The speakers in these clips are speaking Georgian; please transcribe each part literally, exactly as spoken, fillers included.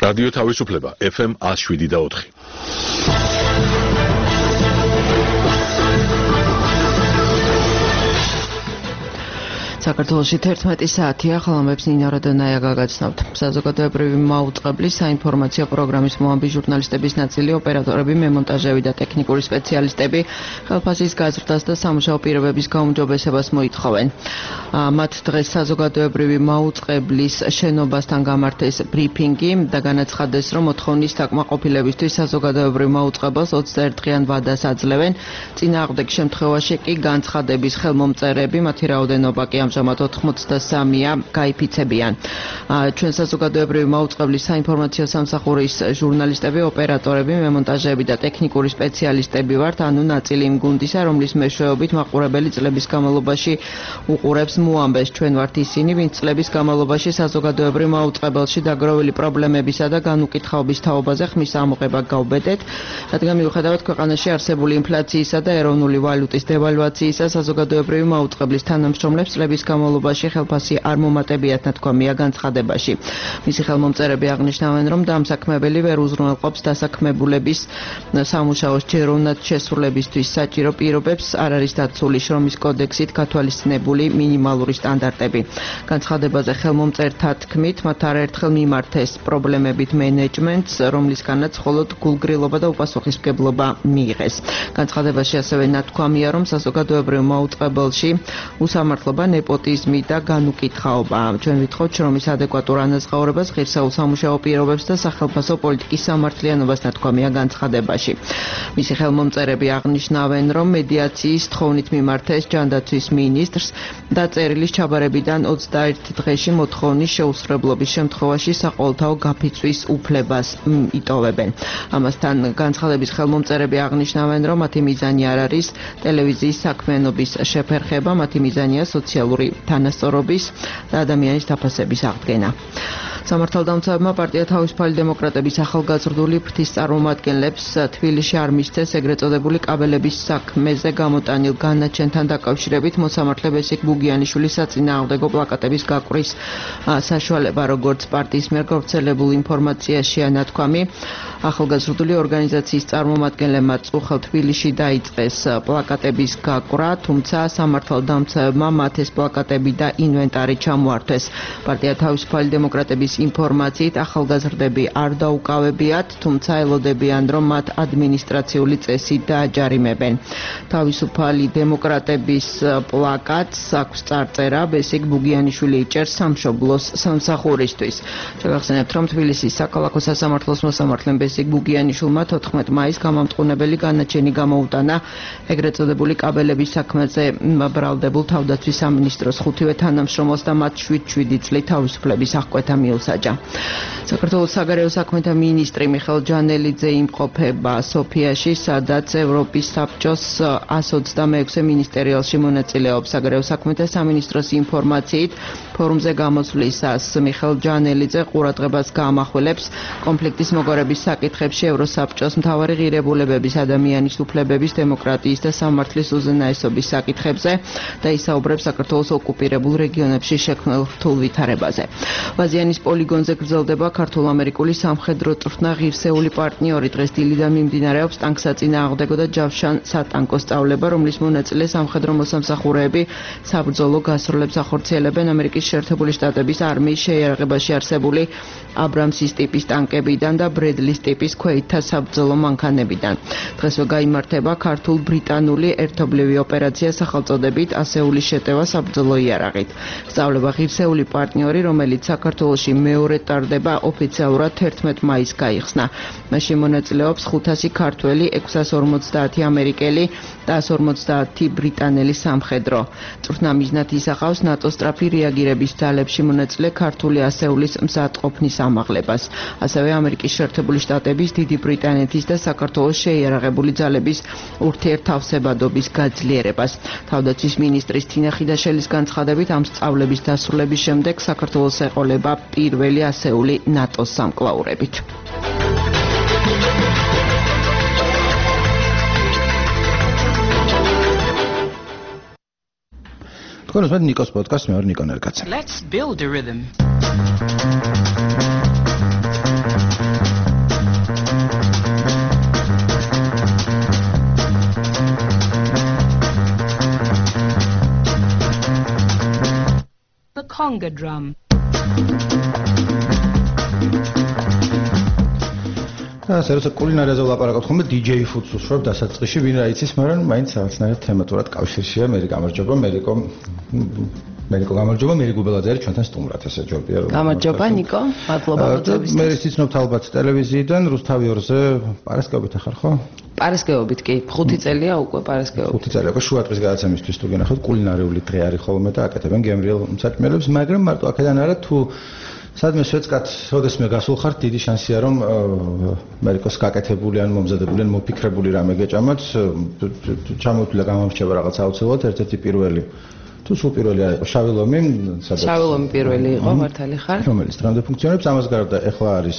რადიო თავისუფლება ეფ ემ one oh seven და four. საქართველოში თერთმეტი საათია, ხალხებს ნინა როდონაია გაგაცნობთ. საზოგადოებრივი მაუწყებლის საინფორმაციო პროგრამის მოამბი ჟურნალისტების ნაწილი, ოპერატორები, მემონტაჟები და ტექნიკური სპეციალისტები ხელფასის გაზრდას და სამუშაო პირობების გაუმჯობესებას მოითხოვენ. მათ დღეს საზოგადოებრივი მაუწყებლის შენობასთან გამართეს ბრიფინგი და განაცხადეს, რომ მოთხოვნის საკმაყოფილებისთვის საზოგადოებრივ მაუწყებელს ოცდაერთ დღიან ვადას აძლევენ. წინააღმდეგ შემთხვევაში კი განცხადების ხელმომწერები, მათი რაოდენობა კი ამჟამად ოთხმოცდასამია გაიფიცებიან. ჩვენ საზოგადოებრივი მაუწყებლის საინფორმაციო სამსახურის ჟურნალისტები, ოპერატორები, მემონტაჟები და ტექნიკური სპეციალისტები ვართ, ანუ ნაწილი იმ გუნდისა, რომლის მეშვეობით მაყურებელი წლების განმავლობაში უყურებს მოამბეს. ჩვენ ვართ ისინი, ვინც წლების განმავლობაში საზოგადოებრივ მაუწყებელში დაგროვილი პრობლემებისა და განუკითხაობის თაობაზე ხმის ამოღება გავბედეთ, რადგან მიუხედავად ქვეყანაში არსებული ინფლაციისა და ეროვნული ვალუტის დევალვაციისა, საზოგადოებრივი მაუწყებლის თანამშრომლებს წლების განმავლობაში ხელფასი არ მომატებიათ ნათქვამია განცხადებაში. მისი ხელმომწერები აღნიშნავენ, რომ დამსაქმებელი ვერ უზრუნველყოფს დასაქმებულების სამუშაოს ჯეროვნად შესრულებისთვის საჭირო პირობებს, არ არის დაცული შრომის კოდექსით გათვალისწინებული მინიმალური სტანდარტები. განცხადებაზე ხელმომწერთა თქმით, მათ არაერთხელ მიმართეს პრობლემებით მენეჯმენტს, რომლისგანაც მხოლოდ გულგრილობა და უპასუხისმგებლობა მიიღეს. განცხადებაში ასევე ნათქვამია, რომ საზოგადოებრივ მაუწყებელში უსამართლობა, ნეპოტიზმი და განუკითხაობა. ჩვენ ვითხოვთ შრომის ადეკვატურ ანაზღაურებას, ღირსეულ სამუშაო პირობებს და სახელმწიფო პოლიტიკის სამართლიანობას ნათქვამია განცხადებაში. მისი ხელმომწერები აღნიშნავენ, რომ მედიაციის თხოვნით მიმართეს ჯანდაცვის მინისტრს და წერილის ჩაბარებიდან ოცდაერთ დღეში მოთხოვნის შეუსრულებლობის შემთხვევაში საყოველთაო გაფიცვის უფლებას იტოვებენ. ამასთან განცხადების ხელმომწერები აღნიშნავენ, რომ მათი მიზანი არ არის ტელევიზიის საქმიანობის შეფერხება, მათი მიზანია სოციალური თანასწორობის და ადამიანის დაფასების აღდგენა. სამართალდამცავებმა პარტია თავისუფალი დემოკრატების ახალგაზრდული ფრთის წარმომადგენლებს თბილისში არ მისცეს ეგრეთ წოდებული კაბელების საქმეზე გამოტანილ განაჩენთან დაკავშირებით მოსამართლე ბესიკ ბუგიანიშვილის საწინააღმდეგო პლაკატების გაკვრის საშუალება, როგორც პარტიის მიერ გავრცელებულ ინფორმაციაშია ნათქვამი. ახალგაზრდული ორგანიზაციის წარმომადგენლებმა წუხელ თბილისში დაიწყეს პლაკატების გაკვრა, თუმცა სამართალდამცავებმა მათ ეს პლაკატები და ინვენტარი ჩამოართვეს. პარტია თავისუფალი დემოკრატების ინფორმაციით ახალგაზრდები არ დაუკავებიათ, თუმცა ელოდებიან, რომ მათ ადმინისტრაციული წესი დააჯარიმებენ. თავისუფალი დემოკრატების პლაკატს აქვს წარწერა ბესიკ ბუგიანიშვილი იჭერს სამშობლოს სამსახურისთვის. შეგახსენებთ, რომ თბილისის საქალაქო სასამართლოს მოსამართლემ ბესიკ ბუგიანიშვილმა თოთხმეტ მაისს გამამტყუნებელი განაჩენი გამოუტანა ეგრეთ წოდებული კაბელების საქმეზე ბრალდებულ თავდაცვის სამინისტროს ხუთივე თანამშრომელს და მათ შვიდ შვიდი წლით თავისუფლების აღკვეთა მიუსაჯა. საქართველოს საგარეო საქმეთა მინისტრი მიხეილ ჯანელიძე იმყოფება სოფიაში, სადაც ევროპის საბჭოს one twenty-six მინისტერიალში მონაწილეობს. საგარეო საქმეთა სამინისტროს ინფორმაციით, ფორუმზე გამოსვლისას მიხეილ ჯანელიძე ყურადღებას გაამახვილებს კონფლიქტის მოგარების საკითხებში ევროსაბჭოს მთავარი ღირებულებების, ადამიანის უფლებების, დემოკრატიის და სამართლის უზენაესობის საკითხებზე და ისაუბრებს საქართველოს ოკუპირებულ რეგიონებში შექმნილ რთულ ვითარებაზე. ვაზიანის პოლიგონზე გრძელდება ქართულ-ამერიკული სამხედრო წვრთნა ღირსეული პარტნიორი. დღეს დილიდან მიმდინარეობს ტანკსაწინააღმდეგო და ჯავშან სატანკო სწავლება, რომლის მონაწილე სამხედრო მოსამსახურეები საბრძოლო გასროლებს ახორციელებენ ამერიკის შეერთებული შტატების არმიის შეიარაღებაში არსებული აბრამსის ტიპის ტანკებიდან და ბრედლის ტიპის ქვეითთა საბრძოლო მანქანებიდან. დღესვე გაიმართება ქართულ-ბრიტანული ერთობლივი ოპერაცია სახელწოდებით ასეული შეტევა საბრძოლო იარაღით. სწავლება ღირსეული პარტნიორი, რომელიც საქართველოში მეორე ტარდება, ოფიციალურად თერთმეტ მაისს გაიხსნა. მასში მონაწილეობს ხუთასი ქართველი, ექვსასი ორმოცდაათი ამერიკელი და ათას ორმოცდაათი ბრიტანელი სამხედრო. წვრთნა მიზნად ისახავს ნატოს სწრაფი რეაგირების ძალებში მონაწილე ქართული ასეულის მზადყოფნის ამაღლებას. ასევე ამერიკის შეერთებული შტატების, დიდი ბრიტანეთის და საქართველოს შეიარაღებული ძალების ურთიერთთავსებადობის გაძლიერებას. თავდაცვის მინისტრის თინა ხიდაშელის განცხადებით, ამ სწავლების დასრულების შემდეგ საქართველოს ეყოლება პირველი ასეული ნატოს სამკლაურებით. თქვენ უსმენთ ნიკოს პოდკასტს, მე ვარ ნიკო ნერკაცა. Let's build a rhythm. conga drum. ასე რომ კულინარიაზე ვლაპარაკობთ ხოლმე დი-ჯეი ფუდს უსწრებ დასაწყისში ვინ რა იცის, მაგრამ მაინც რაღაცნაირად თემატურად კავშირშია. მე გამარჯობა, მერიკო მერიკო გამარჯობა, მერი გუბელაძე არის ჩვენთან სტუმრად, ესე ჯობია რომ გამარჯობა ნიკო, მადლობა მოწვევისთვის. მე ვიცნობთ ალბათ ტელევიზიიდან რუსთავი ორზე პარასკევით ახარ ხო? პარასკევობით კი, ხუთი წელია უკვე პარასკევობით. ხუთი წელია უკვე შუადღის გადაცემისთვის თუ გენახოთ კულინარიული დღე არის ხოლმე და აკეთებენ გემრიელ საჭმელებს, მაგრამ მარტო აქედან არა თუ სადმე შეცკათ, ოდესმე გასულ ხართ, დიდი შანსია რომ ამერიკოს გაკეთებული ან მომზადებული ან მოფიქრებული რამე გეჭამოთ, ჩამოთვლა გამომრჩება რაღაც აუცილებლად ერთ-ერთი პირველი. თუ სულ პირველი არ იყო შავი ლომი, სადაც შავი ლომი პირველი იყო, მართალი ხარ? რომელიც დღემდე ფუნქციონირებს, ამას გარდა ეხლა არის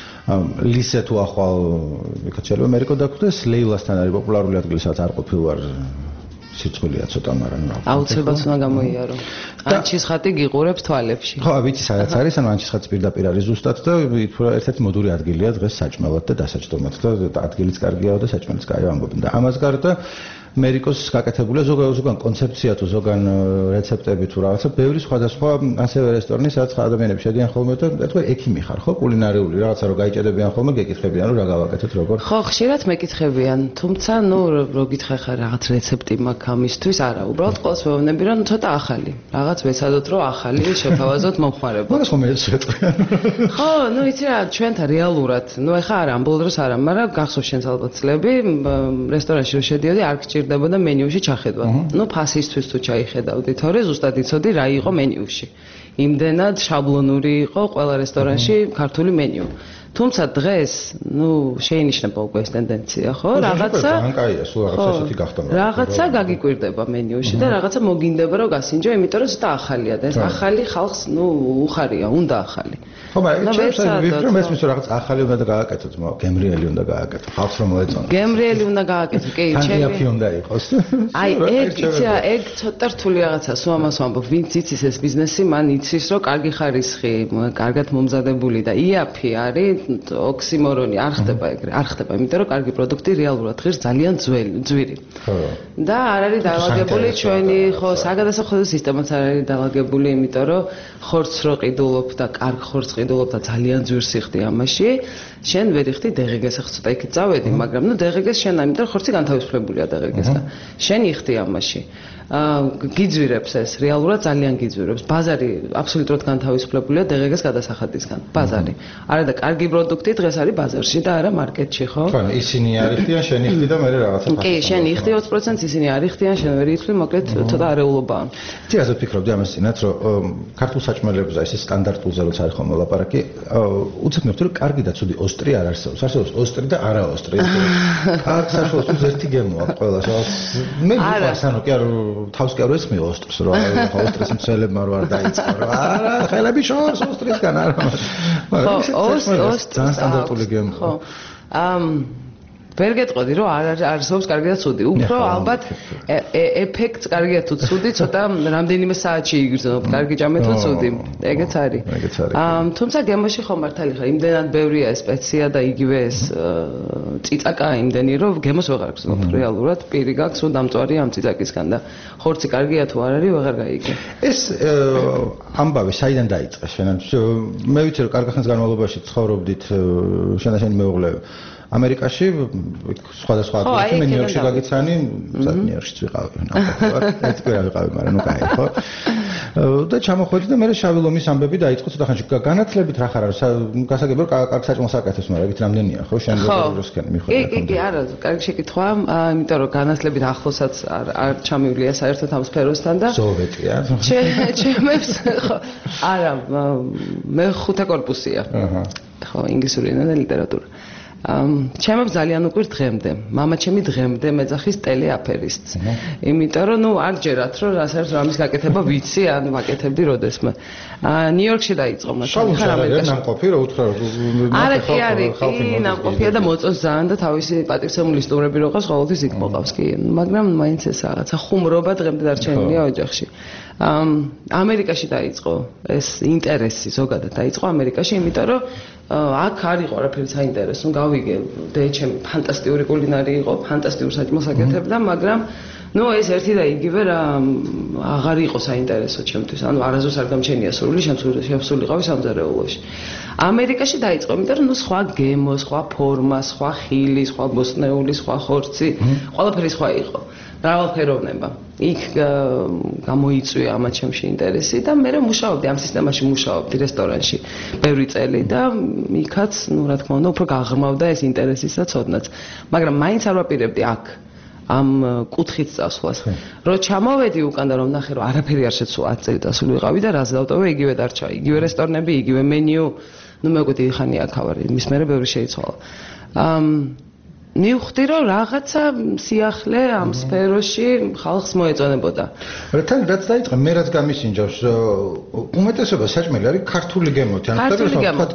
ლისე თუ ახვალ ვიქცერო ამერიკო დაგვდეს, ლეილასთან არის პოპულარული ადგილი, სადაც არ ყოფილვარ სიცხვილეა ცოტა, მაგრამ რა. აუცილებლად უნდა გამოიარო. ანჩის ხატი გიყურებს თვალებში. ხო, ვიცი, სადაც არის, ანუ ანჩის ხატის პირდაპირ არის ზუსტად და ერთ-ერთი მოდური ადგილია დღეს საჭმელად და დასაჯდომად და ადგილიც კარგიაო და საჭმელიც კაიო ამბობენ და ამას გარდა ამერიკოს გაკეთებულია ზოგან ზოგან კონცეფცია თუ ზოგან რეცეპტები თუ რაღაცა, ბევრი სხვადასხვა ასევე რესტორანი, სადაც ადამიანები შედიან ხოლმე და ეთქვი ექიმი ხარ ხო, კულინარიული რაღაცა რო გაიჭედებიან ხოლმე, გეკითხებიან რომ რა გავაკეთოთ როგორ. ხო, ხშირად მეკითხებიან, თუმცა ნუ რო გითხე ხარ რაღაც რეცეპტი მაქვს ამისთვის, არა, უბრალოდ ყოველს ვეუბნები რომ ცოტა ახალი, რაღაც ვეცადოთ რომ ახალი შევთავაზოთ მომხმარებლად. მაგას ხომ ეს შეწყდა. ხო, ნუ იცი რა, ჩვენთან რეალურად, ნუ ეხა არა, ამ ბოლო დროს არა, მაგრამ გახსოვს შენს ალბათ წლები, რესტორანში რო შედიოდი, არ გჭირდებოდა მენიუში ჩახედვა. ნუ ფასისთვის თუ ჩაიხედავდი, თორე ზუსტად იცოდი რა იყო მენიუში. იმდენად შაბლონური იყო ყველა რესტორანში ქართული მენიუ. თუმცა დღეს, ნუ შეინიშნება უკვე ეს ტენდენცია, ხო? რაღაცა ძალიან კაია, სულ რაღაცა ესეთი გახდა. რაღაცა გაგიკვირდება მენიუში და რაღაცა მოგინდება რომ გასინჯო, იმიტომ რომ ზუსტად ახალია და ეს ახალი ხალხს, ნუ უხარია, უნდა ახალი. ხო, მაგრამ ჩემს ვიფიქრე, მე ის რაღაც ახალი უნდა გააკეთოთ, გემრიელი უნდა გააკეთო, ხალხს რომ მოეწონა. გემრიელი უნდა გააკეთო, კი, ჩემი. ფანჯიაფი უნდა იყოს. აი, ეგ იცია, ეგ ცოტა რთული რაღაცა, სულ ამას ვამბობ, ვინც იცის ეს ბიზნესი, მან იცის, რომ კარგი ხარისხი, კარგად მომზადებული და იაფი არის ოქსიმორონი არ ხდება ეგრე, არ ხდება, იმიტომ რომ კარგი პროდუქტი რეალურად ღირს ძალიან ძვირი. ხო. და არ არის დაალაგებული ჩვენი, ხო, საგადასახადო სისტემაც არ არის დაალაგებული, იმიტომ რომ ხორცს რო ყიდულობ და კარგ ხორცს ყიდულობ და ძალიან ძვირს იხდი ამაში, შენ ვერ იხდი დე-ღ-გეს, ახლა ცოტა იქით წავედი, მაგრამ ნუ დე-ღ-გეს შენ ამიტომ ხორცი განთავისუფლებულია დე-ღ-გესთან. შენ იხდი ამაში. გიძვირებს ეს, რეალურად ძალიან გიძვირებს. ბაზარი აბსოლუტურად განთავისუფლებულია დე-ღ-გეს გადასახადისგან. ბაზარი. არა და კარგი პროდუქტი დღეს არის ბაზარში და არა მარკეტში, ხო? ხო, ისინი არ იხდიან, შენ იხდი და მე რაღაცა. კი, შენ იხდი ოცი პროცენტს, ისინი არ იხდიან, შენ ვერ იხდი, მოკლედ ცოტა არეულობაა. იცი რაზე ვფიქრობდი ამას წინათ, რომ ქართულ საჭმელებზე ეს სტანდარტულზე როცა არის ხოლმე ლაპარაკი, უცებნებთ რომ კარგი და ცუდი ოსტრი არ არსებობს. არსებობს ოსტრი და არა ოსტრი. აქ საშუალო ერთი გემო აქვს ყველა. მე ვიყავს ანუ კი არ თავს კი არ ვესმე ოსტრს, რომ ოსტრის მცველებმა რო არ დაიწყო, რომ არა, ხელები შორს ოსტრისგან არა. მაგრამ ოს ძალიან სტანდარტული გემო. ხო. ამ ვერ გეტყოდი რომ არ არსებობს კარგი და ცუდი. უფრო ალბათ ეფექტს კარგია თუ ცუდი, ცოტა რამდენიმე საათში იგრძნობ, კარგი ჭამე თუ ცუდი. ეგეც არის. ამ თუმცა გემოში ხო მართალი ხარ, იმდენად ბევრია ეს სპეცია და იგივე ეს წიწაკა იმდენი რომ გემოს ვეღარ გრძნობ რეალურად, პირი გაქვს რომ დამწვარი ამ წიწაკისგან და ხორცი კარგია თუ არ არის, ვეღარ გაიგე. ეს ამბავი საიდან დაიწყე შენ? მე ვიცი რომ კარგი ხნის განმავლობაში ცხოვრობდით შენ და შენი მეუღლე ამერიკაში სხვადასხვა ადგილებში მე ნიუ-იორკში გაგიცანი, ზად ნიუ-იორკშიც ვიყავი, ნახოთ, ერთ კვირა ვიყავი, მაგრამ ნუ კაი, ხო? და ჩამოხვედი და მე შავი ლომის ამბები დაიწყო ცოტა ხანში. განათლებით რა ხარ არის? გასაგებია რომ კარგ საჭმელს აკეთებს, მაგრამ ეგეთ რამდენია, ხო? შენ როგორ მიხვდა? კი, კი, კი, არა, კარგი შეკითხვა, იმიტომ რომ განათლებით ახლოსაც არ არ ჩამივლია საერთოდ ამ სფეროსთან და სოვეტია. ჩემებს ხო, არა, მე ხუთე კორპუსია. აჰა. ხო, ინგლისური ენა და ლიტერატურა. ჩემებს ძალიან უკვე დღემდე. მამა ჩემი დღემდე მეძახის ტელეაფერისტს. იმიტომ რომ ნუ არ ჯერათ რომ რასაც რამის გაკეთება ვიცი, ან ვაკეთებდი როდესმე. ნიუ-იორკში დაიწყო მაგრამ ხარ ამერიკაში. ნამყოფი რა უთხრა. არა კი არის, კი ნამყოფია და მოწონს ძალიან და თავისი პატივცემული სტუმრები რო ყავს, ყოველთვის იქ მოყავს კი. მაგრამ მაინც ეს რაღაცა ხუმრობა დღემდე დარჩენილია ოჯახში. ამერიკაში დაიწყო ეს ინტერესი ზოგადად დაიწყო ამერიკაში, იმიტომ რომ აქ არ იყო არაფერი საინტერესო. გავიგე, დე ჩემი ფანტასტიკური კულინარი იყო, ფანტასტიურ საჭმელს აკეთებდა, მაგრამ ნუ ეს ერთი და იგივე რა აღარ იყო საინტერესო ჩემთვის. ანუ არასდროს არ გამჩენია სურვილი შემსულიყავი სამზარეულოში. ამერიკაში დაიწყო, იმიტომ რომ ნუ სხვა გემო, სხვა ფორმა, სხვა ხილი, სხვა ბოსტნეული, სხვა ხორცი, ყველაფერი სხვა იყო. მრავალფეროვნება. იქ გამოიწვია ამათ ჩემში ინტერესი და მე მუშაობდი ამ სისტემაში, მუშაობდი რესტორანში ბევრი წელი და იქაც, ნუ რა თქმა უნდა, უფრო გაღრმავდა ეს ინტერესისა ცოდნაც. მაგრამ მაინც არ ვაპირებდი აქ ამ კუთხით წასვლას. რო ჩამოვედი უკან და რომ ნახე, რომ არაფერი არ შეცვლა ათი წელი დასული ვიყავი და რას დავტოვე, იგივე დარჩა, იგივე რესტორნები, იგივე მენიუ. ნუ მე უკვე ხანი აქ ავარ, მის მერე ბევრი შეიცვალა. ამ მივხვდი რომ რაღაცა სიახლე ამ სფეროში ხალხს მოეწონებოდა. თან რაც დაიწყე, მე რაც გამისინჯავს, უმეტესობა საჭმელი არის ქართული გემოთი. ანუ თქვათ,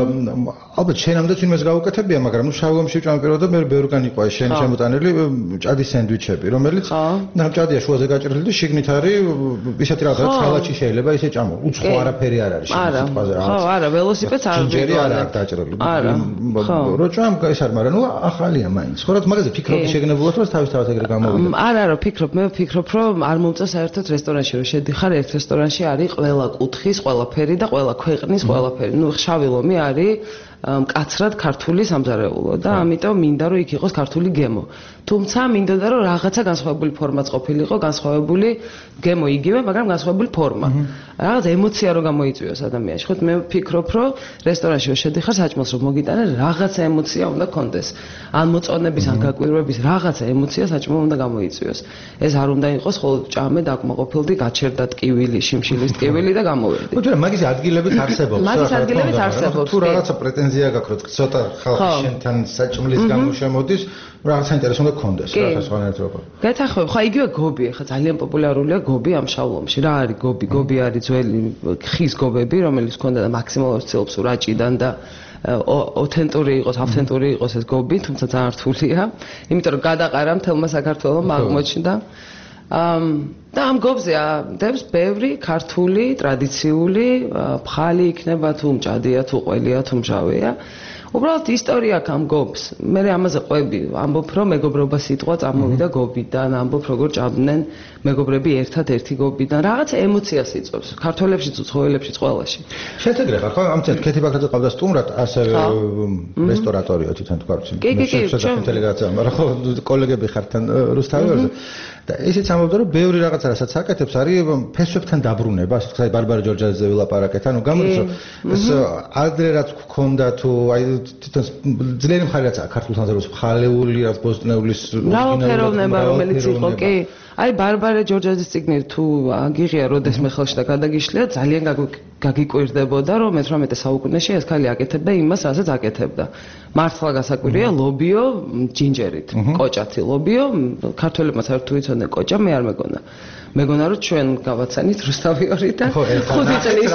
ალბათ შენამდეც ვინმეს გაუკეთებია, მაგრამ ნუ შავ გემში ვჭამპირდა და მე ბევრგან იყო ეს შენი შემოტანილი ჭადის სენდვიჩები, რომელიც ნახ ჭადია შუაზე გაჭრილი და შიგნით არის ისეთი რაღაც სალაჩი შეიძლება ისე ჭამო. უცხო არაფერი არ არის შენ სიტყვაზე რაღაც. ხო, არა, ველოსიპედს არ ჯინჯერი არ აქვს დაჭრილი. არა. რო ჭამ ეს არ, მაგრამ ნუ ახალია მაინც. ხო, რა მაგაზე ფიქრობდი შეგნებულად რომ თავისთავად ეგრე გამოვიდა. არა, რა ფიქრობ, მე ვფიქრობ, რომ არ მომწა საერთოდ რესტორანში რომ შედიხარ, ერთ რესტორანში არის ყველა კუთხის, ყველაფერი და ყველა ქვეყნის ყველაფერი. ნუ შავი ლომი არის მკაცრად ქართული სამზარეულო და ამიტომ მინდა რომ იქ იყოს ქართული გემო. თუმცა მინდოდა რომ რაღაცა განსხვავებული ფორმაც ყოფილიყო, განსხვავებული გემო იგივე, მაგრამ განსხვავებული ფორმა. რაღაც ემოცია რომ გამოიწვიოს ადამიანში. ხო, მე ვფიქრობ, რომ რესტორანში რომ შედიხარ, საჭმელს რომ მოგიტანე, რაღაცა ემოცია უნდა კონდეს. ან მოწონების, ან გაკვირვების რაღაცა ემოცია საჭმელ უნდა გამოიწვიოს. ეს არ უნდა იყოს ხოლმე ჭამე დაკმაყოფილდი, გაჩერდა ტკივილი, შიმშილის ტკივილი და გამოვედი. ხო, მაგრამ მაგის ადგილებიც არსებობს. მაგის ადგილებიც არსებობს. თუ რაღაცა პრეტენზია გაქვს, რომ ცოტა ხალხი შენთან საჭმლის გამო შემოდის, რაღაც საინტერესო უნდა კონდეს, რა სხვანაირად. გეთახმები, ხო, იგივე გობი, ხა ძალიან პოპულარულია გობი ამ შავლომში. რა არის გობი? გობი არის ძველი ხის გობები, რომელიც ჰქონდა და მაქსიმალურად ცდილობს ურაჭიდან და ოთენტური იყოს, ავთენტური იყოს ეს გობი, თუმცა ძალიან რთულია, იმიტომ რომ გადაყარა მთელმა საქართველოს აღმოჩნდა. და ამ გობზე დებს ბევრი ქართული, ტრადიციული ფხალი იქნება თუ მჭადია, თუ ყველია, თუ მჟავეა. უბრალოდ ისტორია აქვს ამ გობს. მე ამაზე ყვები, ამბობ რომ მეგობრობა სიტყვა წამოვიდა გობიდან, ამბობ როგორ ჭამდნენ მეგობრები ერთად ერთი გობიდან. რაღაც ემოციას იწვევს. ქართველებშიც, უცხოელებშიც, ყველაში. შედეგრე ხარ, ხო? ამცეთ ქეთი ბაქრაძე ყავდა სტუმრად, ასევე რესტორატორია თვითონ თქვა. კი, კი, კი, დელეგაცია, მაგრამ ხო კოლეგები ხართან რუსთაველზე. და ისიც ამბობდა რომ ბევრი რაღაცა რასაც აკეთებს არის ფესვებთან დაბრუნება, ასე ვთქვათ, ბარბარე ჯორჯაძეზე ვილაპარაკეთ, ანუ გამოდის რომ ეს ადრე რაც გქონდა თუ აი თვითონ ძლიერი მხარე რაც ქართულ სამზარეულოს მხალეული რაც ბოსტნეულის ნაოფეროვნება რომელიც იყო, კი. აი ბარბარე ჯორჯაძის წიგნი თუ აგიღია როდესმე ხელში და გადაგიშლია, ძალიან გაგიკვირდებოდა რომ მეთვრამეტე საუკუნეში ეს ქალი აკეთებდა იმას, რასაც აკეთებდა. მართლა გასაკვირია ლობიო ჯინჯერით, კოჭათი ლობიო, ქართველებმა საერთოდ იცოდნენ კოჭა, მე არ მეგონა. მეგონა რომ ჩვენ გავაცანით რუსთავი ორი და ხუთი წლის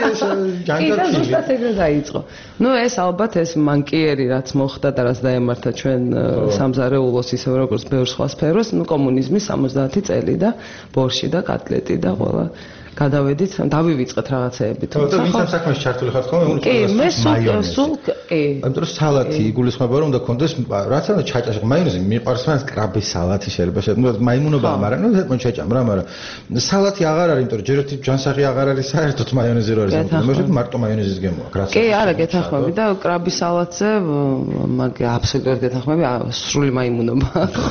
წინ და ზუსტად ეგრე დაიწყო. ნუ ეს ალბათ ეს მანკიერი რაც მოხდა და რაც დაემართა ჩვენ სამზარეულოს ისევ როგორც ბევრ სხვა სფეროს, ნუ კომუნიზმის სამოცდაათი წელი და ბორში და კატლეტი და ყველა გადავედით, დავივიწყეთ რაღაცეები. თუმცა ვინც ამ საქმეში ჩართული ხარ ხოლმე, უნდა კი, მე სულ სულ კი. ამიტომ სალათი იგულისხმება რომ უნდა კონდეს, რაც არა ჩაჭაშ, მაიონეზი მიყვარს მას კრაბის სალათი შეიძლება შეიძლება, მაიმუნობა, მაგრამ ნუ ზეთმონ შეჭამ რა, მაგრამ სალათი აღარ არის, იმიტომ რომ ჯერ ერთი ჯანსაღი აღარ არის საერთოდ მაიონეზი რო არის. მე ვშევ მარტო მაიონეზის გემო აქვს, რაც. კი, არა, გეთახმები და კრაბის სალათზე მაგ აბსოლუტურად გეთახმები, სრული მაიმუნობა.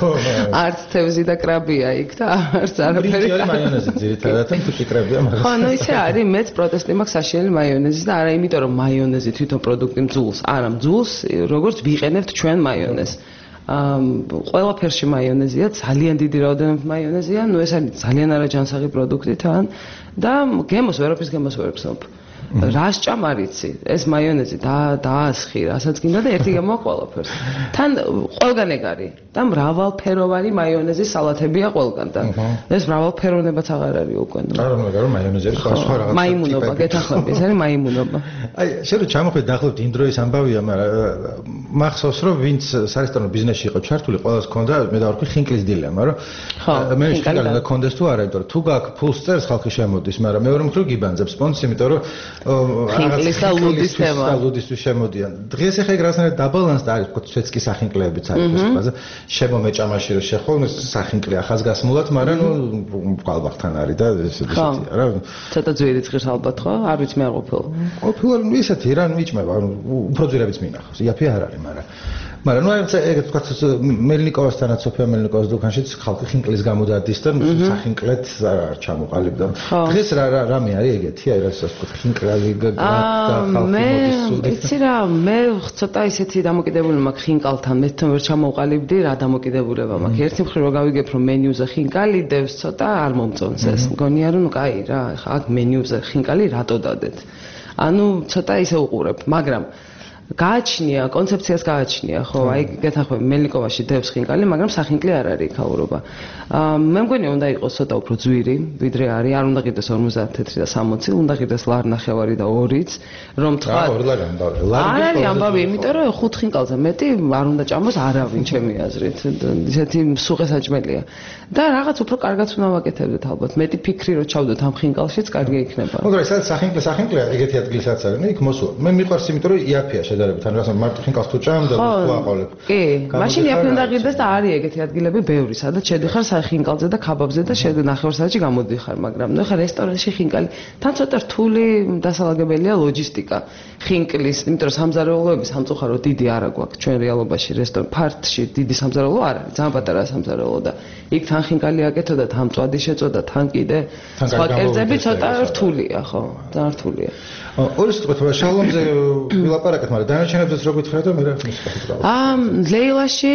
არც თევზი და კრაბია იქ და არც არაფერი. არის მაიონეზი ძირითადად, თუ კრაბია ხო, ნუ ისე არის, მეც პროტესტი მაქვს საშინელი მაიონეზის და არა იმიტომ რომ მაიონეზი თვითონ პროდუქტი მძულს, არა მძულს, როგორც ვიყენებთ ჩვენ მაიონეზს. აა ყველაფერში მაიონეზია, ძალიან დიდი რაოდენობით მაიონეზია, ნუ ეს არის ძალიან არაჯანსაღი პროდუქტი თან და გემოს ვერაფრის გემოს ვერ ვხსნობ. რას ჭამ არიცი, ეს მაიონეზი და დაასხი, რასაც გინდა და ერთი გემოა ყველაფერს. თან ყველგან ეგ არის და მრავალფეროვანი მაიონეზის სალათებია ყველგან და ეს მრავალფეროვნებაც აღარ არის უკვე. არა, მაგრამ მაიონეზი არის სხვა სხვა რაღაცა. მაიმუნობა, გეთახმები, ეს არის მაიმუნობა. აი, შეიძლება ჩამოხვიდეთ დაახლოებით იმ დროის ამბავია, მაგრამ მახსოვს რომ ვინც სარესტორნო ბიზნესში იყო ჩართული, ყველას ჰქონდა, მე დავარქვი ხინკლის დილემა, რომ მე შეიძლება კონდეს თუ არა, იმიტომ რომ თუ გაქვს ფულს წერს ხალხი შემოდის, მაგრამ მეორე მხრივ გიბანძებს სპონსორს, იმიტომ რომ ხინკლის და ლუდის თემა და ლუდისთვის შემოდიან. დღეს ახლა ეგ რაღაცნაირად დაბალანსდა არის, თქო, სვეტსკი სახინკლებიც არის ეს ყველაზე შემომეჭამაში რომ შეხო სახინკლი ახალგაზრდულად, მაგრამ ნუ ყალბახთან არის და ესეთი არა. ცოტა ძვირი ცხირს ალბათ ხო? არ ვიცი მე არ ყოფილი. ყოფილი ისეთი რა მიჭმება, უფრო ძვირებიც მინახავს. იაფი არ არის, მაგრამ მაგრამ ნუ ეგ თქვა მელნიკოვასთანაც სოფია მელნიკოვას დუქანშიც ხალხი ხინკლის გამო დადის და სახინკლეთ არ ჩამოყალიბდა. დღეს რა რამე არის ეგეთი, აი რა თქმა უნდა ხინკლი და ხალხი მოდის სუდი. იცი რა, მე ცოტა ისეთი დამოკიდებული მაქვს ხინკალთან, მე თვითონ ვერ ჩამოყალიბდი რა დამოკიდებულება მაქვს. ერთი მხრივ რო გავიგებ რომ მენიუზე ხინკალი დევს, ცოტა არ მომწონს ეს. მგონია რომ ნუ კაი რა, ხა აქ მენიუზე ხინკალი რატო დადეთ? ანუ ცოტა ისე უყურებ, მაგრამ გააჩნია, კონცეფციას გააჩნია, ხო, აი გეთანხმები მელნიკოვაში დევს ხინკალი, მაგრამ სახინკლი არ არის იქაურობა. აა მე მგონია უნდა იყოს ცოტა უფრო ძვირი, ვიდრე არის, არ უნდა ყიდეს ორმოცდაათი თეთრი და სამოცი, უნდა ყიდეს ლარ ნახევარი და ორიც, რომ თქვა. რა, ორი ლარი ამბავი. ლარი არის ამბავი, იმიტომ რომ ხუთ ხინკალზე მეტი არ უნდა ჭამოს არავინ, ჩემი აზრით. ისეთი სუღესაჭმელია. და რაღაც უფრო კარგად უნდა ვაკეთებდეთ ალბათ. მეტი ფიქრი რო ჩავდოთ ამ ხინკალშიც, კარგი იქნება. მაგრამ სადაც სახინკლი, სახინკლია, ეგეთი ადგილსაც არის, იქ მოსულა. მე მიყვარს იმიტომ რომ იაფია შედარებით, ან რაღაცა მარტო ხინკალს თუ ჭამ და თუ აყოლებ. კი, მაშინ იაფი უნდა ყიდეს და არის ეგეთი ადგილები ბევრი, სადაც შედიხარ ხინკალზე და ქაბაბზე და შედ ნახევარსაათში გამოდიხარ, მაგრამ ნუ ხა რესტორანში ხინკალი თან ცოტა რთული დასალაგებელია ლოჯისტიკა. ხინკლის, იმიტომ რომ სამზარეულოები სამწუხაროდ დიდი არ აქვს ჩვენ რეალობაში რესტორან ფართში დიდი სამზარეულო არ არის, ძალიან პატარა სამზარეულო და იქ თან ხინკალი აკეთო და თან მწვადი შეწოდა, თან კიდე სხვა კერძები ცოტა რთულია, ხო, ძალიან რთულია. ორი სიტყვით შალომზე ვილაპარაკეთ, მაგრამ დანარჩენებზეც რო გითხრათ და მე რა მისკაფით. აა ლეილაში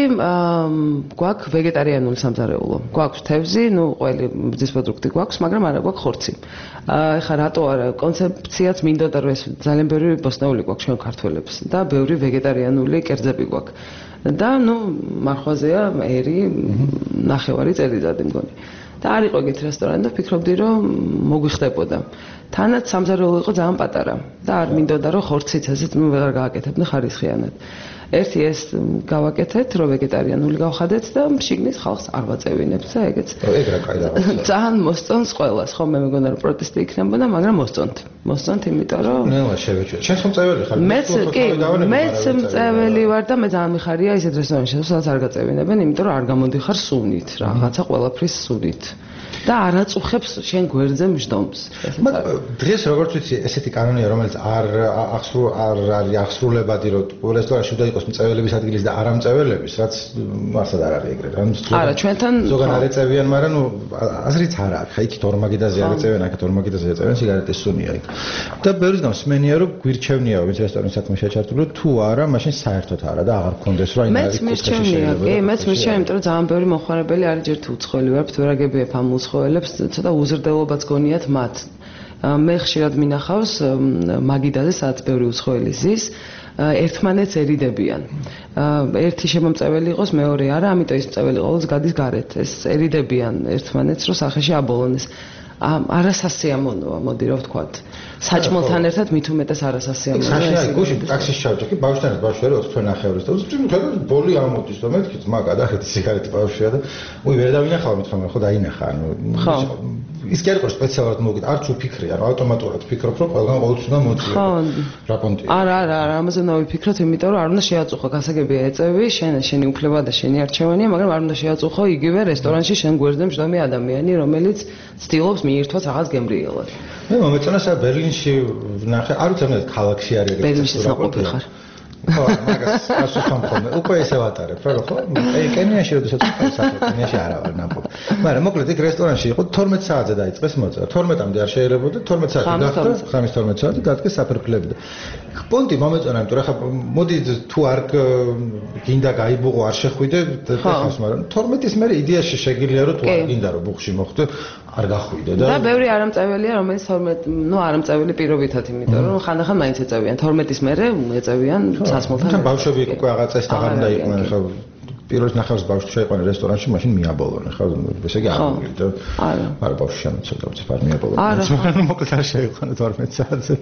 გვაქვს ვეგეტარიანული სამზარეულო. გვაქვს თევზი, ნუ ყველი ბძის პროდუქტი გვაქვს, მაგრამ არა გვაქვს ხორცი. აა ეხლა რატო არა კონცეფციაც მინდოდა რომ ეს ძალიან ბევრი ბოსტნეული გვაქვს ჩვენ ქართველებს და ბევრი ვეგეტარიანული კერძები გვაქვს. და ნუ მარხვაზეა ერი ნახევარი წელიწადი მგონი. და არ იყო ეგეთი რესტორანი და ფიქრობდი რომ მოგვიხდებოდა. თანაც სამზარეულო იყო ძალიან პატარა და არ მინდოდა რომ ხორციც ესეც ნუ ვეღარ გააკეთებდი ხარისხიანად. ერთი ეს გავაკეთეთ, რომ ვეგეტარიანული გავხადეთ და შიგნის ხალხს არ ვაწევინებთ და ეგეც. ეგ რა კაი რაღაცა. ძალიან მოსწონს ყველას, ხო მე მეგონა რომ პროტესტი იქნებოდა, მაგრამ მოსწონთ. მოსწონთ, იმიტომ რომ ნელა შევეჭვე. შენ ხომ წეველი ხარ? მეც კი, მეც წეველი ვარ და მე ძალიან მიხარია ისეთ რესტორანში, სადაც არ გაწევინებენ, იმიტომ რომ არ გამოდიხარ სუნით, რაღაცა ყველაფრის სუნით. და არ აწუხებს შენ გვერდზე მждომს. მაგრამ დღეს როგორც ვიცი, ესეთი კანონია, რომელიც არ ახსრულ არ არის ახსრულებადი, რომ რესტორანში უნდა იყოს მწეველების ადგილის და არა მწეველების, რაც მასად არ არის ეგრეთ. არა, ჩვენთან ზოგან არ ეწევიან, მაგრამ ნუ აზრიც არ აქვს. ხა იქით ორმაგიდაზე არ ეწევიან, აქეთ ორმაგიდაზე ეწევიან, სიგარეტის სუნია იქ. და ბევრი გამსმენია, რომ გვირჩევნია, ვინც რესტორანის საქმეში შეჩართული, თუ არა, მაშინ საერთოდ არა და აღარ გქონდეს, რომ აი მეც მირჩევნია, კი, მეც მირჩევნია, იმიტომ რომ ძალიან ბევრი მოხარებელი არის ჯერ თუ უცხოელი ვარ, თუ რა გებიებ ამ უცხოელებს, ცოტა უზრდელობაც გონიათ მათ. მე ხშირად მინახავს მაგიდაზე, სადაც ბევრი უცხოელი ზის, ერთმანეთს ერიდებიან. ერთი შემომწეველი იყოს, მეორე არა, ამიტომ ის მწეველი ყოველთვის გადის გარეთ. ეს ერიდებიან ერთმანეთს, რომ სახეში აბოლონეს. არასასიამოვნოა, მოდი რა ვთქვათ. საჭმელთან ერთად მით უმეტეს არასასიამოვნოა. სახეში აი გუშინ ტაქსის ჩავჭი, ბავშვთან ბავშვი ოთხ თვე ნახევრის და უცბი ხედავ ბოლი ამოდის და მეთქი ძმა გადახეთი სიგარეტი ბავშვია და უი ვერ დავინახავ მithom ხო დაინახა ანუ ის კი არ იყო სპეციალურად მოგით არც უფიქრია რა ავტომატურად ფიქრობ რომ ყველგან ყოველთვის უნდა მოწიო რა პონტია არა არა არა ამაზე უნდა ვიფიქროთ იმიტომ რომ არ უნდა შეაწუხო გასაგებია ეწევი შენ შენი უფლება და შენი არჩევანია მაგრამ არ უნდა შეაწუხო იგივე რესტორანში შენ გვერდზე მждომი ადამიანი რომელიც ცდილობს მიირთვას რაღაც გემრიელად მე მომეწონა სა ბერლინში ვნახე არ ვიცი მე ქალაქში არის ეგრე ბერლინში საყოფი ხარ ხო, მაგას ასოხამ ხოლმე. უკვე ესე ვატარებ, რა ხო? აი, კენიაში როდესაც ვიყავ სახე, კენიაში არა ვარ ნამყოფ. მაგრამ მოკლედ იქ რესტორანში იყო თორმეტ საათზე დაიწყეს მოწვა. თორმეტამდე არ შეიძლებოდა, თორმეტ საათი გახდა, ხამის თორმეტ საათი დადგეს საფერფლები და პონტი მომეწონა, იმიტომ რომ ხა მოდი თუ არ გინდა გაიბუღო, არ შეხვიდე, ხავს, მაგრამ თორმეტის მერე იდეაში შეგიძლია რომ თუ არ გინდა რომ ბუხში მოხვდე, არ გახვიდე და და ბევრი არამწეველია, რომელიც თორმეტ, ну, არამწეველი პირობითად, იმიტომ რომ ხანდახან მაინც ეწევიან თორმეტის მერე ეწევიან სასმელთან. თან ბავშვები უკვე რაღაც ეს აღარ უნდა იყვნენ, ხო? პირველის ნახევარს ბავშვი შეიყვანა რესტორანში, მაშინ მიაბოლონ, ხო? ესე იგი არ მოგიდა. არა. არა ბავშვი შემოწევდა, უცებ არ მიაბოლონ. მაგრამ მოკლედ არ შეიყვანა თორმეტ საათზე.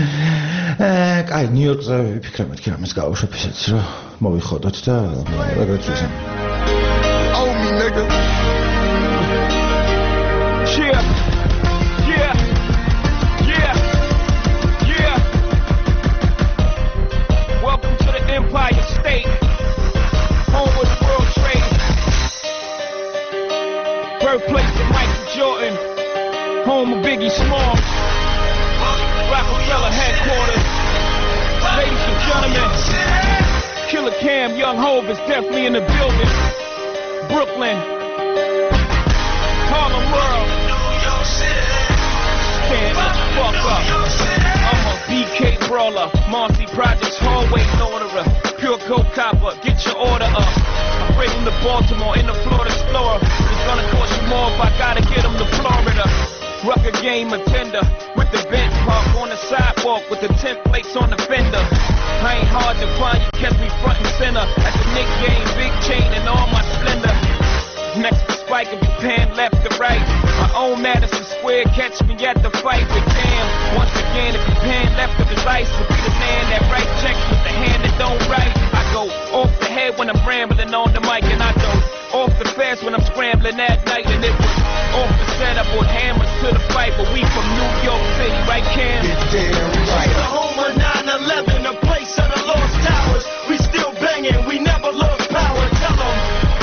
აა, კაი, ნიუ-იორკზე ვიფიქრე მეთქი ამას გავუშვებ ისეც, რომ მოვიხოდოთ და ეგრეთ ვიზამ. Oh me nigga. Yeah. Yeah. Yeah. home of Biggie Smalls, Rockefeller headquarters. Ladies and gentlemen, Killer Cam, Young Hov is definitely in the building. Brooklyn, Harlem World, stand the fuck up. I'm a B K brawler, Marcy Projects, hallway orderer, pure coke copper, get your order up. I bring them to Baltimore in the Florida Explorer. It's gonna cost you more if I gotta get them to Florida. Rucker game attender with the bench park on the sidewalk with the tent plates on the fender. I ain't hard to find, you catch me front and center at the Knick game, big chain and all my splendor. Next to Spike of Japan, left to right. My own Madison Square, catch me at the fight with Cam. Once again, if Japan left of his ice to be the man that write checks with the hand that don't write. I go off the head when I'm rambling on the mic, and I go off the fast when I'm scrambling at night. And it was off the set, I brought hammers to the fight, but we from New York City, right, Cam? Damn right. The home of nine eleven, a place of the lost towers. We still banging, we never lost power. Tell them.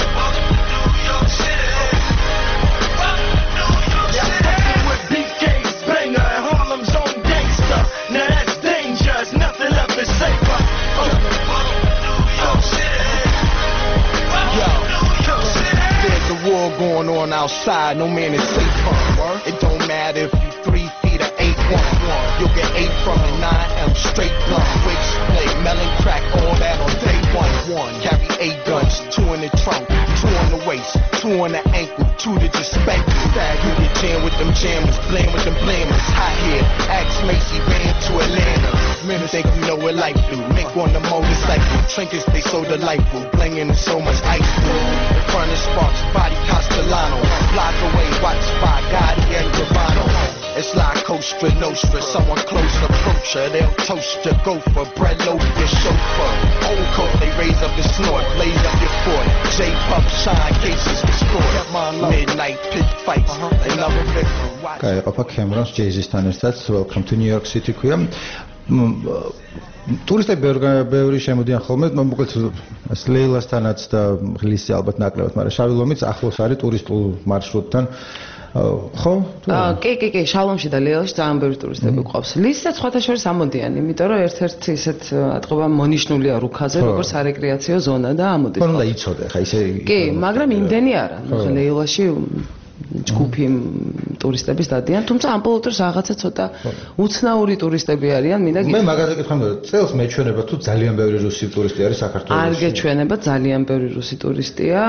Going on outside, no man is safe from. It don't matter if you three feet or eight one. You'll get eight from the nine M straight blunt. Wig split, melon crack, all that on day one. One carry eight guns, two in the trunk, two on the waist, two on the ankle, two to just spank you. You get jammed with them jammers, blame with them blamers. Hot here, axe Macy ran to Atlanta. Men think you know what life do. Make on the motorcycle, trinkets they so delightful. Blinging so much ice blue. In front of Sparks, body Castellano. Block away, watch by Gotti and Gravano. It's like Costa Nostra, someone close approach her. They'll toast your gopher, bread loaf your chauffeur. Old coat, they raise up the snort, blaze up your fort. J-Pup, shine cases restored. Midnight pit fights, another victim. Კაი, ყოფა Cameron-ს Jay-Z-სთან ერთად Welcome to New York City ქვია. ტურისტები ბევრი შემოდიან ხოლმე, მოკლედ ლეილასთანაც და ღლისი ალბათ ნაკლებად, მაგრამ შავი ლომიც ახლოს არის ტურისტულ მარშრუტთან. ხო? კი, კი, კი, შალომში და ლეილაში ძალიან ბევრი ტურისტები გვყავს. ლისაც სხვათა შორის ამოდიან, იმიტომ რომ ერთ-ერთი ისეთ ატყობა მონიშნულია რუქაზე, როგორც სარეკრეაციო ზონა და ამოდის. ხო, უნდა იცოდე, ხა ისე. კი, მაგრამ იმდენი არა. ლეილაში ჯგუფი ტურისტების დადიან, თუმცა ამპლუატურს რაღაცა ცოტა უცნაური ტურისტები არიან, მინდა მე მაგაზე კითხავ, წელს მეჩვენება თუ ძალიან ბევრი რუსი ტურისტი არის საქართველოში. არ გეჩვენება, ძალიან ბევრი რუსი ტურისტია.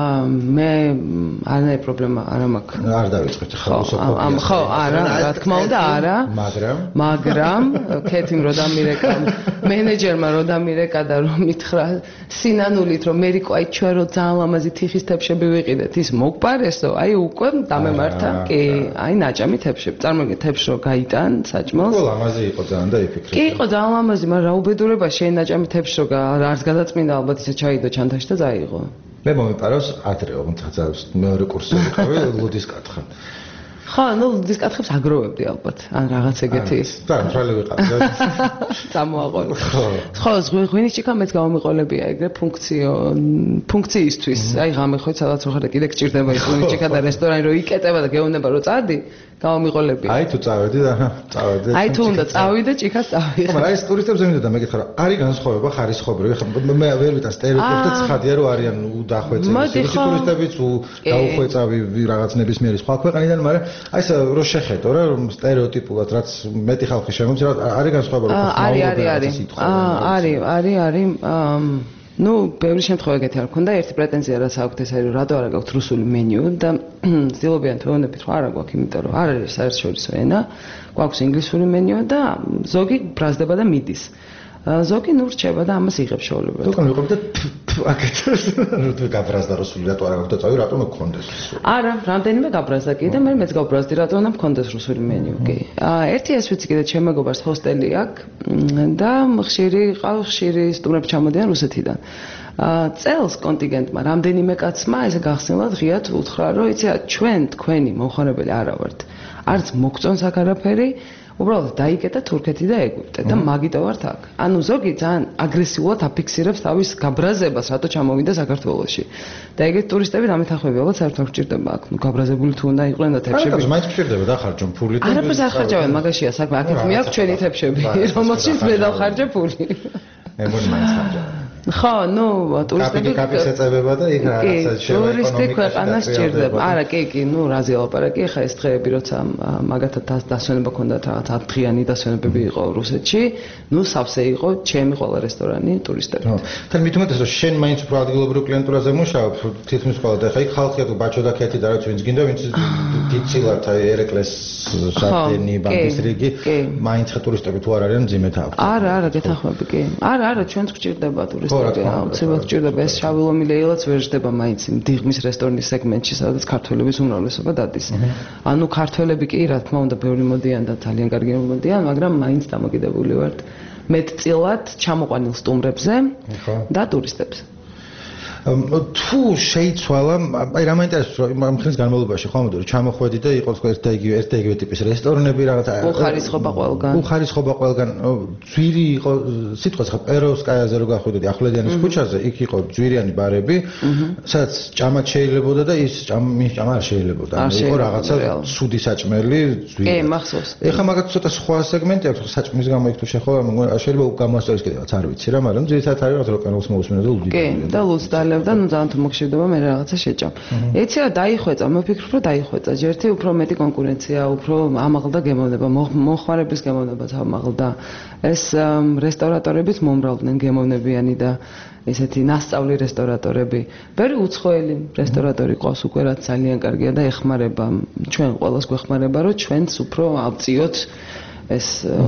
მე არანაირი პრობლემა არ მაქვს. არ დავიწყეთ ხა რუსოფობია. ხო, არა, რა თქმა უნდა, არა. მაგრამ მაგრამ ქეთიმ რო დამირეკა, მენეჯერმა რო დამირეკა და რომ მითხრა სინანულით რომ მერიკო აი ჩვენ რო ძალიან ლამაზი თიხის თეფშები ვიყიდეთ, ის მოგპარესო, აი უკვე დამემართა, კი, აი ნაჭამი თეფშები. წარმოგიდგენთ თეფს რო გაიტან საჭმელს. ხო, ლამაზი იყო ძალიან და იფიქრე. კი, იყო ძალიან ლამაზი, მაგრამ რა უბედურება შენ ნაჭამი თეფს რო არც გადაწმინდა ალბათ ისე ჩაიდო ჩანთაში და წაიღო. მე მომიპარავს ადრე, ოღონდ მეორე კურსზე ვიყავი, ლუდის კათხა. ხო, ნუ ლუდის კათხებს აგროვებდი ალბათ, ან რაღაც ეგეთი. და მთრალი ვიყავი. წამოაყოლე. ხო, ღვინის ჭიქა მეც გამომიყოლებია ეგრე ფუნქციო ფუნქციისთვის. აი ღამე ხო სადაც რო ხარ კიდე გჭირდება ის ღვინის ჭიქა და რესტორანი რო იკეტება და გეუბნება რომ წადი, გამომიყოლებია. აი თუ წავედი და წავედი. აი თუ უნდა წავიდე, ჭიქას წავიღე. ხო, მაგრამ ეს ტურისტებს ემინდა და მეკითხა რა, არის განსხვავება ხარისხობრივი? ხა მე ვერ ვიტან სტერეოტიპებს და ცხადია რომ არიან უდახვეწები. ტურისტებიც დაუხვეწავი რაღაც ნებისმიერი სხვა ქვეყნიდან, მაგრამ აი ეს რო შეხედო რა სტერეოტიპულად რაც მეტი ხალხი შემომწირა არის განსხვავება რომ არის არის არის არის არის არის ну, ბევრი შემთხვევა ეგეთი არ მქონდა, ერთი პრეტენზია რაც აქვთ ეს არის რომ რატო არ გაქვთ რუსული მენიუ და ცდილობიან თეონებით რომ არ გაქვთ, იმიტომ რომ არ არის საერთაშორისო ენა, გვაქვს ინგლისური მენიუ და ზოგი ბრაზდება და მიდის. ზოგი ნუ რჩება და ამას იღებს შეულებრივად. თქო, ვიყავ და აკეთებს. როდი გაბრაზდა რუსული რატო არ გაქვთ წავი, რატომ მქონდეს? არა, რამდენიმე გაბრაზდა კი და მე მეც გავბრაზდი, რატომ უნდა მქონდეს რუსული მენიუ კი. ერთი ეს ვიცი კიდე ჩემ მეგობარს ჰოსტელი აქვს და ხშირი ყავს, ხშირი სტუმრები ჩამოდიან რუსეთიდან. წელს კონტინგენტმა რამდენიმე კაცმა ესე გახსნილად ღიად უთხრა, რომ იცი ჩვენ თქვენი მომხმარებელი არა ვართ. არც მოგწონს აქ არაფერი, უბრალოდ დაიკეტა თურქეთი და ეგვიპტე და მაგიტო ვართ აქ. ანუ ზოგი ძალიან აგრესიულად აფიქსირებს თავის გაბრაზებას, რატო ჩამოვიდა საქართველოში. და ეგეთ ტურისტები დამეთანხმები, ალბათ საერთოდ გჭირდება აქ. ნუ გაბრაზებული თუ უნდა იყვნენ და თებშები. არა, მაინც გჭირდება დახარჯონ ფული და არაფერს არ ხარჯავენ მაგაშია საქმე. აქ მიაქვს ჩვენი თებშები, რომელშიც მე დავხარჯე ფული. მე მგონი მაინც ხარჯავენ. ხო, ნუ ტურისტები კაპის ეწებება და იქ რაღაცა შევა ტურისტი ქვეყანას სჭირდება. არა, კი, კი, ნუ რაზე ლაპარაკი, ხა ეს დღეები როცა მაგათად დასვენება ქონდათ რაღაც ათდღიანი დასვენებები იყო რუსეთში, ნუ სავსე იყო ჩემი ყველა რესტორანი ტურისტები. ხო. თან მით უმეტეს რომ შენ მაინც უფრო ადგილობრივ კლიენტურაზე მუშაობ, თითქმის ყველა და ხა იქ ხალხია თუ ბაჩოდა ქეთი და რაც ვინც გინდა, ვინც დიცილართ აი ერეკლეს შატენი ბანკის რიგი, მაინც ხა ტურისტები თუ არ არიან მძიმედ აქვს. არა, არა, გეთანხმები, კი. არა, არა, ჩვენც გჭირდება ტურისტები. აუცილებლად გჭირდება ეს შავილომი ლეილაც ვერ ჯდება მაინც იმ დიღმის რესტორნის სეგმენტში, სადაც ქართველების უმრავლესობა დადის. ანუ ქართველები კი რა თქმა უნდა ბევრი მოდიან და ძალიან კარგი მოდიან, მაგრამ მაინც დამოკიდებული ვართ მეტწილად ჩამოყვანილ სტუმრებზე და ტურისტებზე. თუ შეიცვალა, აი რა მაინტერესებს რომ ამ ხნის განმავლობაში ხომოდ რომ ჩამოხვედი და იყოს ერთ და იგივე ერთ და იგივე ტიპის რესტორნები რაღაცა უხარისხობა ყველგან. უხარისხობა ყველგან. ძვირი იყო სიტყვას ხა პეროვსკაიაზე რო გახვიდოდი ახლედიანის ქუჩაზე, იქ იყო ძვირიანი ბარები, სადაც ჭამაც შეიძლებოდა და ის ჭამის ჭამა არ შეიძლებოდა. იყო რაღაცა ცუდი საჭმელი, ძვირი. კი, მახსოვს. ეხლა მაგათ ცოტა სხვა სეგმენტი აქვს, საჭმის გამო იქ თუ შეხო, შეიძლება გამოსწორდეს კიდევაც არ ვიცი რა, მაგრამ ძირითადად არის რომ როკ-ენ-როლს მოусმინო და ლუდი. კი, და ლუდს და ნუ ძალიან თუ მოგშევდება მე რაღაცა შეჭამ. იცი რა დაიხვეწა, მოფიქრობ რომ დაიხვეწა. ჯერთი უფრო მეტი კონკურენცია, უფრო ამაღლდა გემოვნება, მომხმარებლის გემოვნებაც ამაღლდა. ეს რესტორატორებიც მომრავლდნენ გემოვნებიანი და ესეთი ნასწავლი რესტორატორები. ბევრი უცხოელი რესტორატორი ყავს უკვე რაც ძალიან კარგია და ეხმარება ჩვენ ყველას გვეხმარება რომ ჩვენც უფრო ავწიოთ ეს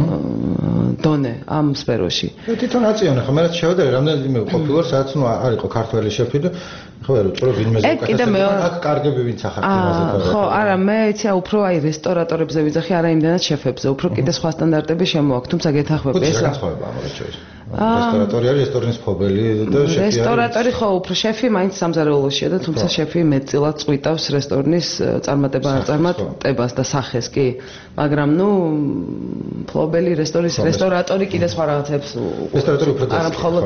დონე ამ სფეროში. თვითონ აწიონ ახლა მე რაც შევდები რამდენიმე ყოფილვარ სადაც ნუ არ იყო ქართველი შეფი და ხო ვერ უწრო ვინმეზე უკეთესად აქ კარგები ვინც ახარ იმაზე და ხო არა მე იცი უფრო აი რესტორატორებზე ვიძახი არა იმდანაც შეფებზე უფრო კიდე სხვა სტანდარტები შემოაქვს თუმცა გეთანხმები ეს რა განსხვავება ამას შორის რესტორატორი არის რესტორნის მფლობელი და შეფი არის რესტორატორი ხო უფრო შეფი მაინც სამზარეულოშია და თუმცა შეფი მეტწილად წვიტავს რესტორნის წარმატება არ წარმატებას და სახეს კი მაგრამ ნუ მფლობელი რესტორნის რესტორატორი კიდე სხვა რაღაცებს რესტორატორი უფრო არა მხოლოდ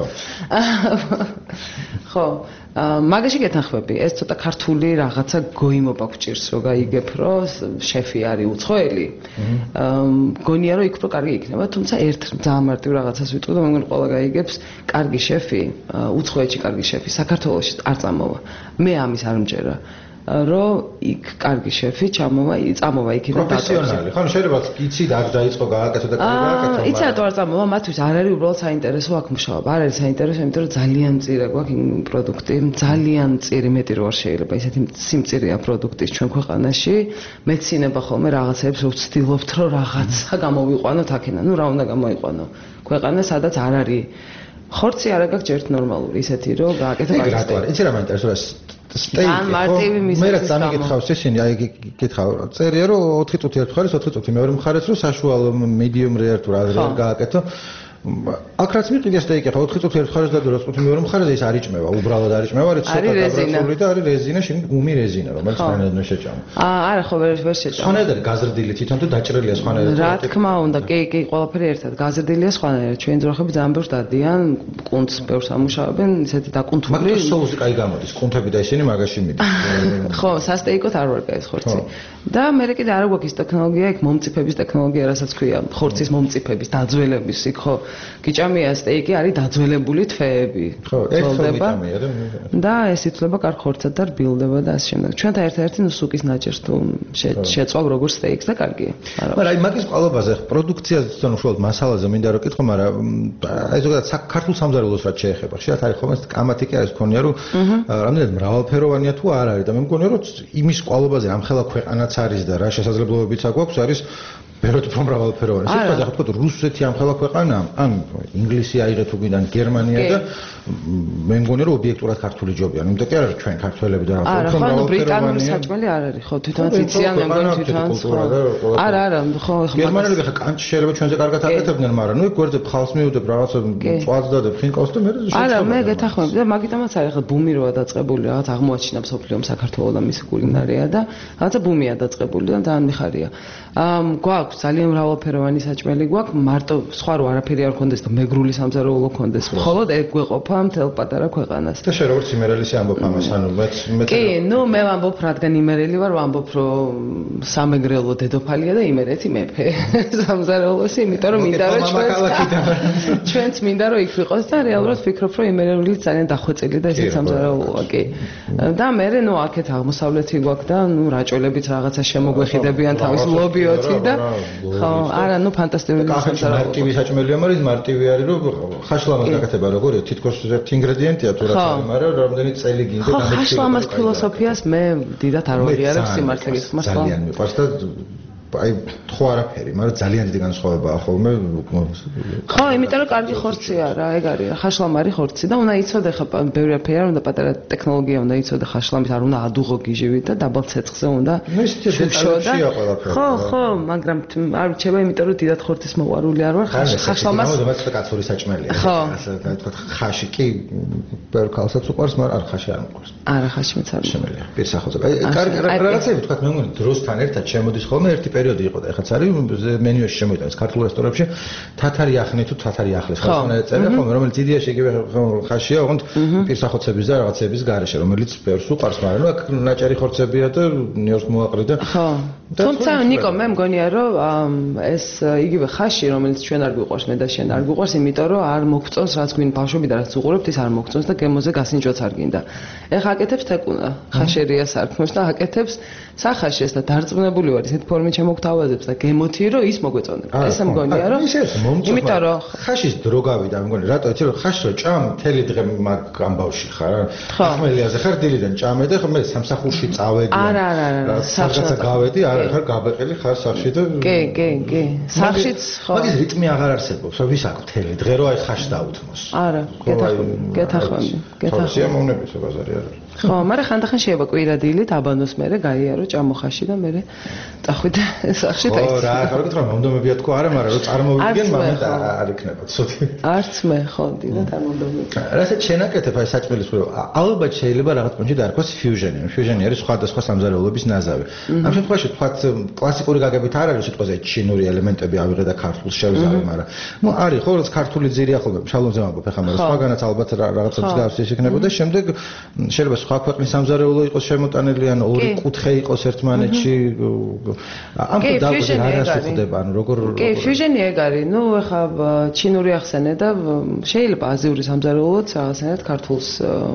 ხო მაგაში გეთანხმები ეს ცოტა ქართული რაღაცა გოიმობა გჭირს რომ გაიგებ რომ შეფი არის უცხოელი გონია რომ იქ უფრო კარგი იქნება თუმცა ერთ ძალიან მარტივ რაღაცას ვიტყვი და მე მგონი ყველა გაიგებს კარგი შეფი უცხოეთში კარგი შეფი საქართველოში არ წამოვა მე ამის არ მჯერა რომ იქ კარგი შეფი ჩამოვა წამოვა იქიდან პროფესიონალი ხო შეიძლება იცი და აქ დაიწყო გააკეთო და კარგი გააკეთო იცი რატო არ წამოვა მათთვის არ არის უბრალოდ საინტერესო აქ მუშაობა არ არის საინტერესო იმიტომ რომ ძალიან მწირა გვაქვს პროდუქტი ძალიან მწირი მეტი რო არ შეიძლება ისეთი სიმწირეა პროდუქტის ჩვენ ქვეყანაში მეცინება ხოლმე რაღაცებს რო ვცდილობთ რომ რაღაცა გამოვიყვანოთ აქედან ნუ რა უნდა გამოიყვანო ქვეყანა სადაც არ არის ხორცი არ აქვს ერთ ნორმალური ისეთი რომ გააკეთო კარგი რატო არის იცი რა მაინტერესებს სტეიკი მე რაც ამიგითხავს ისინი აი გითხავ წერია რომ ოთხი წუთი ერთ მხარეს ოთხი წუთი მეორე მხარეს რომ საშუალო medium rare თუ რა გააკეთო აქ რაც მიყიდა სტეიკი ხო ოთხი წუთი ერთ მხარეს და ოთხი წუთი მეორე მხარეს ის არ იჭმევა უბრალოდ არ იჭმევა არის ცოტა გაბრაცული და არის რეზინა შენ გუმი რეზინა რომელიც ხანედან შეჭამა აა არა ხო ვერ ვერ შეჭამა ხანედან გაზრდილი თვითონ თუ დაჭრილია ხანედან რა თქმა უნდა კი კი ყველაფერი ერთად გაზრდილია ხანედან ჩვენ ძროხები ძალიან ბევრს დადიან კუნთს ბევრს ამუშავებენ ისეთი დაკუნთული მაგრამ სოუსი კაი გამოდის კუნთები და ისინი მაგაში მიდის ხო სასტეიკოთ არ ვარ კაი ხორცი და მე კიდე არ გვაქვს ტექნოლოგია იქ მომწიფების ტექნოლოგია რასაც ქვია ხორცის მომწიფების დაძველების იქ ხო გიჭამია სტეიკი არის დაძველებული თვეები ხო ერთობა და ეს იწლება კარგ ხორცად და რბილდება და ასე შემდეგ ჩვენთან ერთ-ერთი ნუ სუკის ნაჭერს თუ შეწვალ როგორ სტეიკს და კარგია მაგრამ აი მაგის ყალობაზე პროდუქციაზე თვითონ უშუალოდ მასალაზე მინდა რომ კითხო მაგრამ აი ზოგადად ქართულ სამზარეულოს რაც შეეხება ხშირად არის ხოლმე კამათი კი არის ქონია რომ რამდენად მრავალფეროვანია თუ არ არის და მე მგონია რომ იმის ყალობაზე ამხელა ქვეყანაც არის და რა შესაძლებლობებიც აქვს არის ბევრად უფრო მრავალფეროვანი. სიტყვაზე ახლა თქვა რუსეთი ამ ხელა ქვეყანა, ან ინგლისი აიღეთ უგიდან გერმანია და მე მგონი რომ ობიექტურად ქართული ჯობია. ნუ იმიტომ კი არ არის ჩვენ ქართველები და რა ხო ხო ბრიტანული საჭმელი არ არის ხო თვითონაც იციან მე მგონი თვითონაც არა არა ხო გერმანელები ხა კანჩი შეიძლება ჩვენზე კარგად აკეთებდნენ მაგრამ ნუ იქ გვერდზე ხალხს მიუდებ რაღაცა წვაც დადებ ხინკალს და მე არა მე გეთახმები და მაგიტომაც არის ხა ბუმი როა დაწყებული რაღაც აღმოაჩინა მსოფლიომ საქართველოს და მისი კულინარია და რაღაცა ბუმია დაწყებული და ძალიან მიხარია გვაქვს ძალიან მრავალფეროვანი საჭმელი გვაქვს მარტო სხვა რო არაფერი არ ქონდეს და მეგრული სამზარეულო ქონდეს მხოლოდ ეგ გვეყოფა მთელ პატარა ქვეყანას და შენ როგორც იმერელისი ამბობ ამას ანუ მეც მეც კი ნუ მე ვამბობ რადგან იმერელი ვარ ვამბობ რომ სამეგრელო დედოფალია და იმერეთი მეფე სამზარეულოში იმიტომ რომ მინდა რომ ჩვენ ჩვენც მინდა რომ იქ ვიყოს და რეალურად ვფიქრობ რომ იმერელი ძალიან დახვეწილი და ესეც სამზარეულოა კი და მე ნუ აქეთ აღმოსავლეთი გვაქვს და ნუ რაჭოლებიც რაღაცა შემოგვეხიდებიან თავის ლობიოთი და ხო არა ნუ ფანტასტიკური სამზარეულო მარტივი საჭმელია მაგრამ მარტივი არის რომ ხაშლამას გაკეთება როგორია თითქოს ერთი ინგრედიენტია თუ რაც არის მაგრამ რამდენი წელი გინდა გამეჩნია ხო ხაშლამას ფილოსოფიას მე დიდად არ ვაღიარებ სიმართლე გითხრას ძალიან მიყვარს და აი ხო არაფერი, მაგრამ ძალიან დიდი განსხვავებაა ხოლმე. ხო, იმიტომ რომ კარგი ხორცია რა, ეგ არის. ხაშლამარი ხორცი და უნდა იცოდე ხა ბევრი არაფერი არ უნდა პატარა ტექნოლოგია უნდა იცოდე ხაშლამის არ უნდა ადუღო გიჟივით და დაბალ ცეცხლზე უნდა. ნუ ის დეტალშია ყველაფერი. ხო, ხო, მაგრამ არ ვჩება, იმიტომ რომ დიდად ხორცის მოყვარული არ ვარ. ხაშლამას მოდი და კაცური საჭმელია. ასე თქვა ხაში კი ბევრ ქალსაც უყვარს, მაგრამ არ ხაში არ მოყვარს. არა, ხაში მეც არ შემელია. პირსახოზე. აი კარგი რაღაცები თქვა მე მგონი დროსთან ერთად შემოდის ხოლმე ერთი პერიოდი იყო და ეხაც არის მენიუში შემოიტანეს ქართულ რესტორნებში თათარი ახნე თუ თათარი ახლის ხალხმა ეწერა ხოლმე რომელიც იდეაში იგივე ხაშია ოღონდ პირსახოცების და რაღაცების გარეშე რომელიც ბევრს უყარს მაგრამ ნუ აქ ნაჭარი ხორცებია და ნიორს მოაყრიდა ხო თუმცა ნიკო მე მგონია რომ ეს იგივე ხაში რომელიც ჩვენ არ გვიყვარს მე და შენ არ გვიყვარს იმიტომ რომ არ მოგწონს რაც გვინ ბავშვები და რაც უყურებთ ის არ მოგწონს და გემოზე გასინჯვაც არ გინდა ეხა აკეთებს თეკუნა ხაშერია სარქმოს და აკეთებს სახაშეს და დარწმუნებული ვარ ისეთ ფორმით შემოგთავაზებს და გემოთი რომ ის მოგვეწონება ესე მგონია რომ იმიტომ რომ ხაშის დრო გავიდა მე მგონი რატო იცი რომ ხაშს რო ჭამ მთელი დღე მაგ ამბავში ხარ ახმელიაზე ხარ დილიდან ჭამე და მე სამსახურში წავედი არა არა არა რაღაცა გავედი არა ხარ გაბეყელი ხარ სახში და კი კი კი სახშიც ხო მაგის რიტმი აღარ არსებობს ვის აქვს მთელი დღე რო აი ხაშს დაუთმოს არა გეთახმები გეთახმები გეთახმები სიამოვნების ბაზარი არა ხო მაგრამ ხანდახან შეიძლება კვირა დილით აბანოს მერე გაიარო ჭამოხაში და მერე წახვიდე სახში და ო რა ხარ გითხრა მომდომებია თქო არა მაგრამ რო წარმოვიდგენ მომენტ არ იქნება ცოტი არც მე ხო დიდად არ მომდომები რასაც შენაკეთებ აი საჭმელის ხო ალბათ შეიძლება რაღაც პონჩი დაარქვას ფიუჟენი ფიუჟენი არის სხვადასხვა სამზარეულოების ნაზავი ამ შემთხვევაში თქვა კლასიკური გაგებით არ არის სიტყვაზე ჩინური ელემენტები ავიღე და ქართულს შევზავე მაგრამ ნუ არის ხო რაც ქართული ძირი ახლა შალომზე ვამბობ ახლა მაგრამ სხვაგანაც ალბათ რაღაცა მსგავსი იქნებოდა შემდეგ შეიძლება სხვა ქვეყნის სამზარეულო იყოს შემოტანილი ან ორი კუთხე იყოს ერთმანეთში ამ დაგვიძე არ ასუხდება ანუ როგორ კი ფიუჟენი ეგ არის ნუ ახლა ჩინური ახსენე და შეიძლება აზიური სამზარეულოც ახსენეთ ქართულს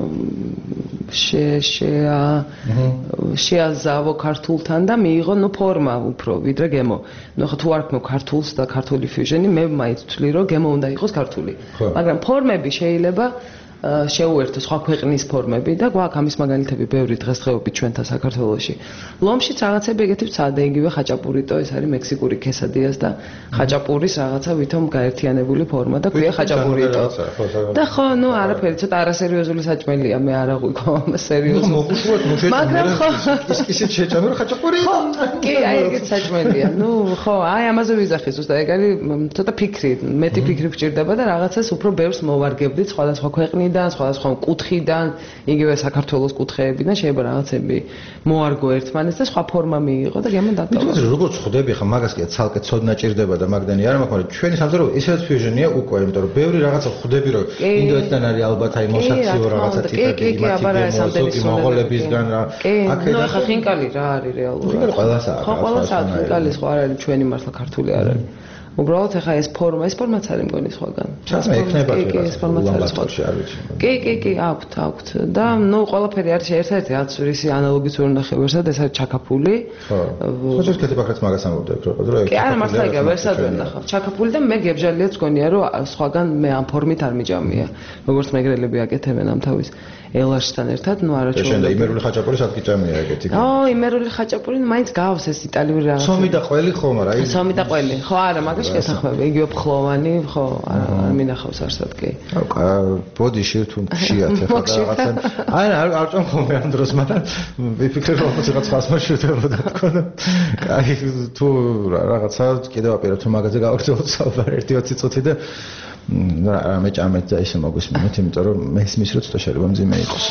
შეა შეაზავო ქართულთან და მიიღო ნუ ფორმა უფრო ვიდრე გემო ნუ ახლა თუ არ ქნო ქართულს და ქართული ფიუჟენი მე მაინც ვთვლი რომ გემო უნდა იყოს ქართული მაგრამ ფორმები შეიძლება შეუერთო სხვა ქვეყნის ფორმები და გვაქვს ამის მაგალითები ბევრი დღესდღეობით ჩვენთან საქართველოში. ლომშიც რაღაცები ეგეთი ვცადე იგივე ხაჭაპურიტო ეს არის მექსიკური ქესადიას და ხაჭაპურის რაღაცა ვითომ გაერთიანებული ფორმა და ქვია ხაჭაპურიტო. და ხო, ნუ არაფერი, ცოტა არასერიოზული საჭმელია, მე არ აღვიქო ამ სერიოზულ. მოხუშუოთ, მოშეჭამე. მაგრამ ხო, ისეთ შეჭამე რომ ხაჭაპურიტო. კი, აი ეგეთ საჭმელია. ნუ ხო, აი ამაზე ვიზახი ზუსტად, ეგ არის ცოტა ფიქრი, მეტი ფიქრი გვჭირდება და რაღაცას უფრო ბევრს მოვარგებდით სხვადასხვა ქვეყნის და სხვადასხვა კუთხიდან, იგივე საქართველოს კუთხეებიდან შეიძლება რაღაცები მოარგო ერთმანეთს და სხვა ფორმა მიიღო და გემო დატოვა. მე როგორც ხვდები ხა მაგას კი ცალკე ცოდნა ჭირდება და მაგდანი არა მაგრამ ჩვენი სამზარეულო ისეთ ფიუჟენია უკვე, იმიტომ რომ ბევრი რაღაცა ხვდები რომ ინდოეთიდან არის ალბათ აი მოსაქციო რაღაცა ტიპები იმათი მონღოლებისგან რა. აქედან ნუ ხა ხინკალი რა არის რეალურად. ხინკალი ყველასაა. ხო ყველასაა ხინკალი სხვა არ არის ჩვენი მართლა ქართული არ არის. უბრალოდ ახლა ეს ფორმა, ეს ფორმაც არის მგონი სხვაგან. ჩასმე ექნება კი, ეს ფორმაც არის სხვაგან. კი, კი, კი, აქვთ, აქვთ. და ნუ ყველაფერი არის ერთ-ერთი რაც ისი ანალოგიც ვერ ნახევარსად, ეს არის ჩაკაფული. ხო. ხო, შეიძლება ფაქრაც მაგას ამბობდე, რომ კი, არა, მართლა იგივე ვერსად ვერ ნახავ. ჩაკაფული და მე გებჟალიაც გონია, რომ სხვაგან მე ამ ფორმით არ მიჯამია. როგორც მეგრელები აკეთებენ ამ თავის. ელარშთან ერთად, ну არაჩვეულებრივი. შენ და იმერული ხაჭაპური სადგიჭამია ეგეთი. ო, იმერული ხაჭაპური მაინც გავს ეს იტალიური რაღაც. სომი და ყველი ხო, მაგრამ აი სომი და ყველი. ხო, არა, მაგას შეთანხმები, იგივე ფხლოვანი, ხო, არ მინახავს არსად კი. აუ, ბოდიში თუ მშიათ ახლა რაღაცა. აი, არ არ წამ ხოლმე ამ დროს, მაგრამ ვიფიქრე რომ რაღაც ხას მოშეთებოდა თქო. აი, თუ რაღაცა კიდევ აპირებ თუ მაგაზე გავაგრძელოთ საუბარი ერთი ოცი წუთი და რა მეჭამეთ და ესე მოგვისმენთ, იმიტომ რომ მესმის რომ ცოტა შეიძლება მძიმე იყოს.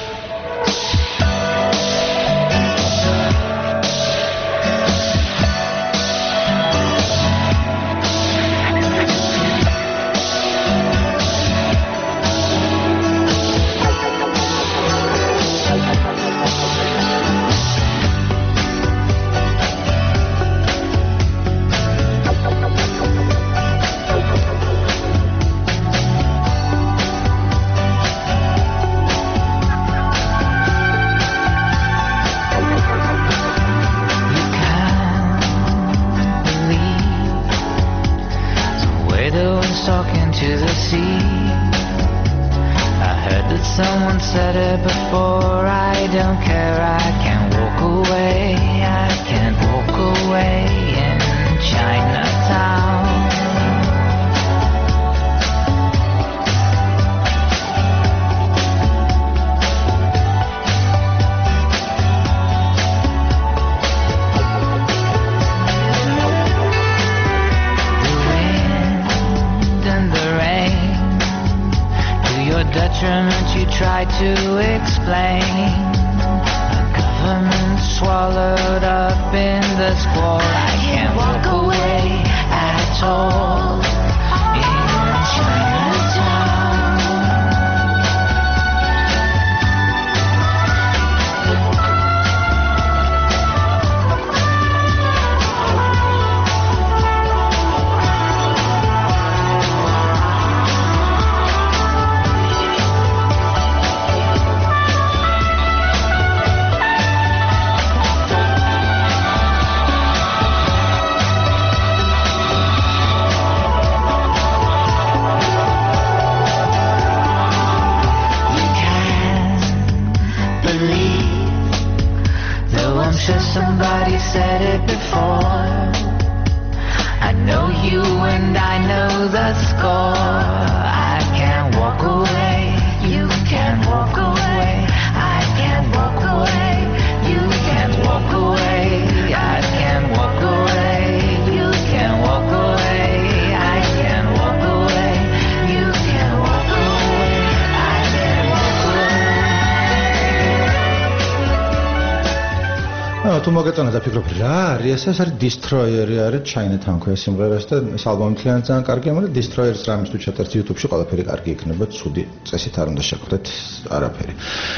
თუ მოგეწონა და ფიქრობ რა არის ეს არის Destroyer-ი არის Chinatown ქვია სიმღერას და ეს ალბომი ძალიან ძალიან კარგია, მაგრამ Destroyer-ს რამის თუ ჩატართ YouTube-ში ყველაფერი კარგი იქნება, ცუდი წესით არ უნდა შეგხვდეთ არაფერი.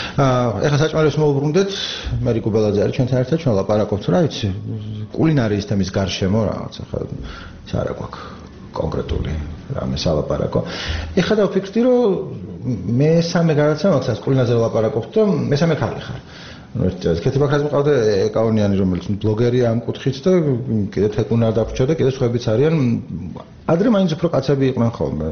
აა ეხლა საჭმელებს მოვუბრუნდეთ, მერი კუბელაძე არის ჩვენთან ერთად, ჩვენ ლაპარაკობთ რა იცი, კულინარიის თემის გარშემო რაღაც ახლა ის არა გვაქვს კონკრეტული რამე სალაპარაკო. ეხლა დავფიქრდი რომ მე სამე გადაცემა მაქვს კულინარზე ლაპარაკობთ და მესამე ხალი ხარ. კეთი ბაქრაძე მყავდა ეკაონიანი რომელიც ბლოგერია ამ კუთხით და კიდე თეკუნა დაგვრჩა და კიდე სხვაებიც არიან ადრე მაინც უფრო კაცები იყვნენ ხოლმე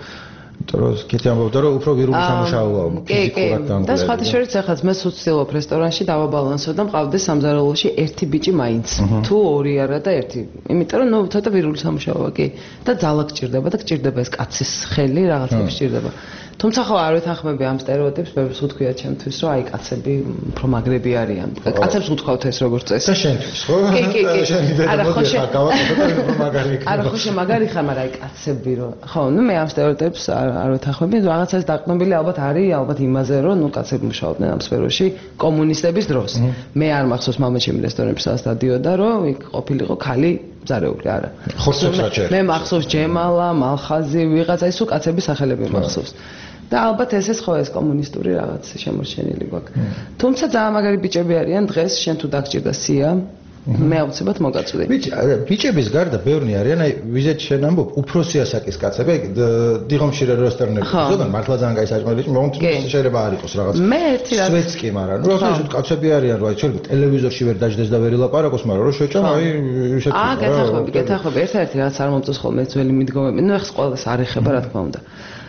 იმიტომ რომ კეთი ამბობდა რომ უფრო ვირული სამუშაოა ფიზიკურად და და სხვათა შორის ახაც მე ვცდილობ რესტორანში დავაბალანსო და მყავდეს სამზარეულოში ერთი ბიჭი მაინც თუ ორი არა და ერთი იმიტომ რომ ნუ ცოტა ვირული სამუშაოა კი და ძალა გჭირდება და გჭირდება ეს კაცის ხელი რაღაცები გჭირდება თუმცა ხო არ ვეთანხმები ამ სტერეოტიპს, ბევრს ვთქვია ჩემთვის, რომ აი კაცები უფრო მაგრები არიან. კაცებს ვთქვათ ეს როგორც წესი. და შენთვის, ხო? კი, კი, კი. არა, ხო, გავაკეთოთ მაგარი იქნება. არა, ხო, შემაგარი ხარ, მაგრამ აი კაცები რომ ხო, ნუ მე ამ სტერეოტიპს არ ვეთანხმები, რაღაცას დაყნობილი ალბათ არის, ალბათ იმაზე, რომ ნუ კაცები მუშაობდნენ ამ სფეროში კომუნისტების დროს. მე არ მახსოვს მამაჩემი რესტორნებში სადაც დადიოდა, რომ იქ ყოფილიყო ქალი ზარეული არა. ხოსებს რაჭერ. მე მახსოვს ჯემალა, მალხაზი, ვიღაცა ისო კაცების სახელები მახსოვს. და ალბათ ესეც ხო ეს კომუნისტური რაღაც შემორჩენილი გვაქვს. თუმცა ძალიან მაგარი ბიჭები არიან დღეს, შენ თუ დაგჭირდა სია, მე აუცილებლად მოგაწვდი. ბიჭი, ბიჭების გარდა ბევრი არიან, აი ვიზეთ შენ ამბობ, უფროსი ასაკის კაცები, აი დიღომში რესტორნებში, ზოგან მართლა ძალიან კაი საჭმელი, მაგრამ შეიძლება არ იყოს რაღაც. მე ერთი რაც სვეტს კი, მაგრამ ნუ რა თქმა უნდა კაცები არიან, რა ჩვენ ტელევიზორში ვერ დაждდეს და ვერ ილაპარაკოს, მაგრამ რო შეჭამ, აი ისეთი. აა, გეთახმები, გეთახმები, ერთ-ერთი რაც არ მომწონს ხოლმე ძველი მიდგომები, ნუ ეხს ყველას არ ეხება, რა თქმა უნდა.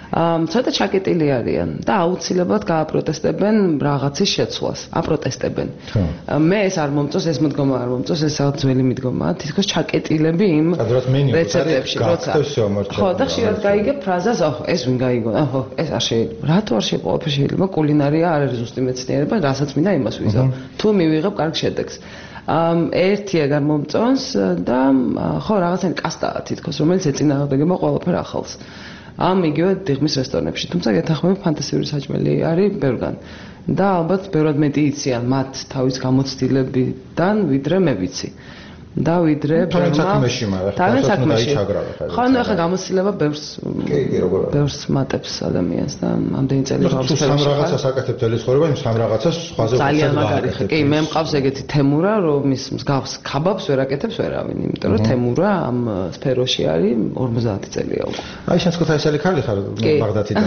ცოტა ჩაკეტილი არიან და აუცილებლად გააპროტესტებენ რაღაცის შეცვლას. აპროტესტებენ. მე ეს არ მომწონს, ეს მოდგომა არ მომწონს, ეს რაღაც ძველი მიდგომაა. თითქოს ჩაკეტილები იმ რეცეპტებში, როცა. ხო, და ხშირად გაიგებ ფრაზას, აჰ, ეს ვინ გაიგო? აჰ, ეს არ შეიძლება. რატო არ შეიძლება? ყველაფერი შეიძლება. კულინარია არ არის ზუსტი მეცნიერება, რასაც მინდა იმას ვიზავ. თუ მივიღებ კარგ შედეგს. ერთი ეგარ მომწონს და ხო რაღაცა კასტაა თითქოს, რომელიც ეწინააღმდეგება ყველაფერ ახალს. ამ იგივე დიღმის რესტორნებში, თუმცა გეთანხმები ფანტასტიკური საჭმელი არის ბევრგან. და ალბათ ბევრად მეტი იციან მათ თავის გამოცდილებიდან, ვიდრე მე ვიცი. და ვიდრე საქმეში, მაგრამ თავის საქმეში. ხო, ნუ ახლა გამოცდილება ბევრს ბევრს მატებს ადამიანს და ამდენი წელი გავსწრებ. თუ სამ რაღაცას აკეთებ ძელი ცხოვრება, იმ სამ რაღაცას სხვაზე ძალიან მაგარი ხე. კი, მე მყავს ეგეთი თემურა, რომ ის მსგავს ქაბაბს ვერ აკეთებს ვერავინ, იმიტომ რომ თემურა ამ სფეროში არის ორმოცდაათი წელია უკვე. აი, შენც ქუთაისელი ხალი ხარ ბაღდათიდან.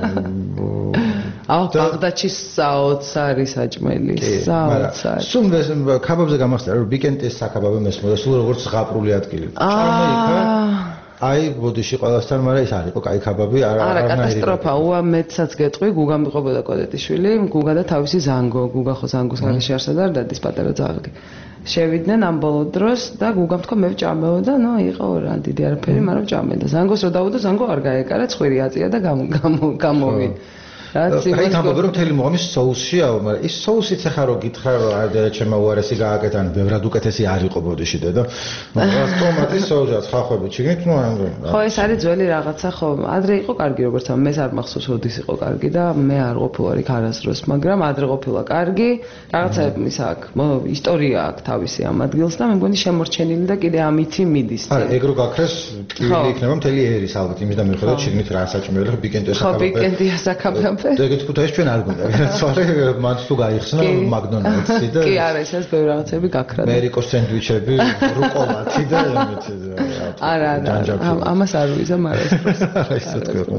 აუ, ბაღდათში საოცარი საჭმელი, საოცარი. სულ ქაბაბზე გამახსენე, რომ ბიკენტის საქაბაბო მესმოდა, სულ როგორც ზღაპრული ადგილი. ჭამე იქა. აი, ბოდიში ყველასთან, მაგრამ ეს არ იყო კაი ქაბაბი, არა არა კატასტროფა, უა მეცაც გეტყვი, გუგა მიყვებოდა კოდეტიშვილი, გუგა და თავისი ზანგო, გუგა ხო ზანგოს გარეშე არსად არ დადის პატარა ძაღლი. შევიდნენ ამ ბოლო დროს და გუგამ თქვა მე ვჭამეო და ნუ იყო რა დიდი არაფერი, მაგრამ ვჭამე და ზანგოს რო დავუდო, ზანგო არ გაეკარა, ცხვირი აწია და გამოვიდა. რაც იმას გამოგო რომ თელი მოგამის соусშია, მაგრამ ის соусიც ახლა რო გითხრა რომ ჩემო უარესი გააკეთან, ბევრად უკეთესი არ იყო ბოდიში და მაგრამ ტომატის соусს ხახვები ჩიგნით, ნუ ხო ეს არის ძველი რაღაცა, ხო ადრე იყო კარგი როგორც ამ მეც არ მახსოვს როდის იყო კარგი და მე არ ყოფილვარ იქ არასდროს, მაგრამ ადრე ყოფილა კარგი, რაღაცა ის აქვს, ისტორია აქვს თავისი ამ ადგილს და მე მგონი შემორჩენილი და კიდე ამითი მიდის. არა, ეგ რო გაქრეს, ტვილი იქნება მთელი ერის ალბათ, იმის და მიხედავთ ჩიგნით რა საჭმელი ხო ბიკენტია საკაბაბი. ხო ბიკენტია საკაბაბი. ეგეთ ქუთაისში ჩვენ არ გვინდა, რადგან მან თუ გაიხსნა მაკდონალდსი და კი არა, ეს ბევრი რაღაცები გაქრა. ამერიკოს სენდვიჩები, რუკოლათი და ამეთი. არა, არა, ამას არ ვიზა, მაგრამ ეს თქო.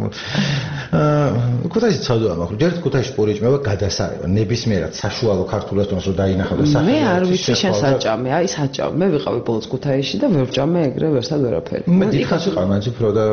აა ქუთაისში ცოდვა მაქვს. ჯერ ქუთაისში პურიჭმება გადასარება, ნებისმიერად საშუალო ქართულ რესტორანს რომ დაინახავ და სახელი. მე არ ვიცი შენ საჭამე, აი საჭამე. მე ვიყავი ბოლოს ქუთაისში და ვერ ვჭამე ეგრე ვერსად ვერაფერი. მე იქაც ვიყავ, მაინც უფრო და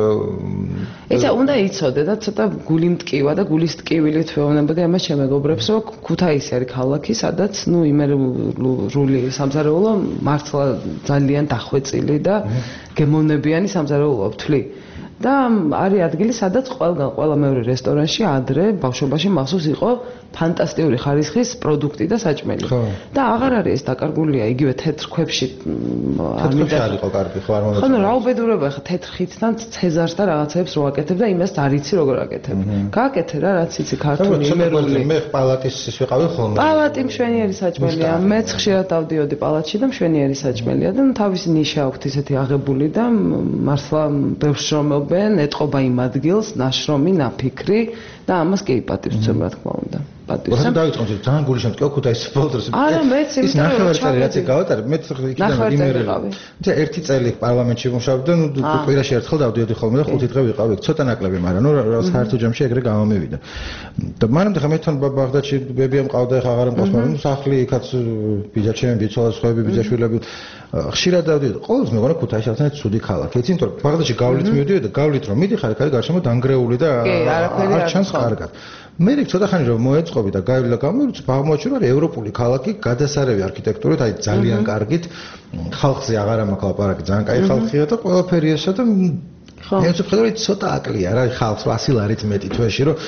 ეცა უნდა იცოდე და ცოტა გული მტკივა და გულის ტკივილით ვეუბნები და იმას შემეგობრებს, რომ ქუთაისი არის ქალაქი, სადაც ნუ იმერული სამზარეულო მართლა ძალიან დახვეწილი და გემოვნებიანი სამზარეულოა ვთვლი. და არის ადგილი, სადაც ყველგან ყველა მეორე რესტორანში ადრე ბავშვობაში მახსოვს იყო ფანტასტიკური ხარისხის პროდუქტი და საჭმელი. და აღარ არის ეს დაკარგულია იგივე თეთრ ქვებში. თეთრ არ იყო კარგი, ხო არ მომეწონა. ხო, რა უბედურება ხა თეთრხითთან ცეზარს და რაღაცებს რო აკეთებ და იმას არ იცი როგორ აკეთებ. გააკეთე რა, რაც იცი ქართული იმერული. მე პალატის ის ვიყავი ხოლმე. პალატი მშვენიერი საჭმელია. მეც ხშირად დავდიოდი პალატში და მშვენიერი საჭმელია და თავისი ნიშა აქვს ისეთი აღებული და მართლა ბევრს შრომობენ, ეტყობა იმ ადგილს, ნაშრომი, ნაფიქრი და ამას კი პატივს ვცემ რა თქმა უნდა. პატივს. რა დავიწყოთ, ძალიან გული შემტკივა ქუთაისის ბოლოს. არა, მეც ის ნახევარწელი რაც გავატარე, მეც იქიდან იმერელი. იცი, ერთი წელი პარლამენტში ვმუშაობდი და ნუ კვირაში ერთხელ დავდიოდი ხოლმე და ხუთი დღე ვიყავი. ცოტა ნაკლები, მაგრამ ნუ რა საერთო ჯამში ეგრე გამომივიდა. და მანამდე ხა მე თან ბაღდათში ბებია მყავდა, ხა აღარ მყავს, მაგრამ სახლი იქაც ბიძაჩემი, ბიცოლა, სხვაები, ბიძაშვილები ხშირად დავდიოდი. ყოველთვის მეგონა ქუთაისში რაღაცა ცუდი ქალაქი. იცი, იმიტომ რომ ბაღდათში გავლით მივიდიოდი და გავლით რომ მიდიხარ, იქ არის გარშემო დანგრეული და არ ჩანს კარგად. მე რიგ ცოტა ხანი რომ მოეწყობი და გავიდა გამოვიწყე, აღმოაჩინე რომ ევროპული ქალაქი გადასარევი არქიტექტურით, აი ძალიან კარგით, ხალხზე აღარ ამაქვს ლაპარაკი, ძალიან კაი ხალხია და ყველაფერი ესა და მე ვფიქრობ რომ ცოტა აკლია რა ხალხს ასი ლარით მეტი თვეში რომ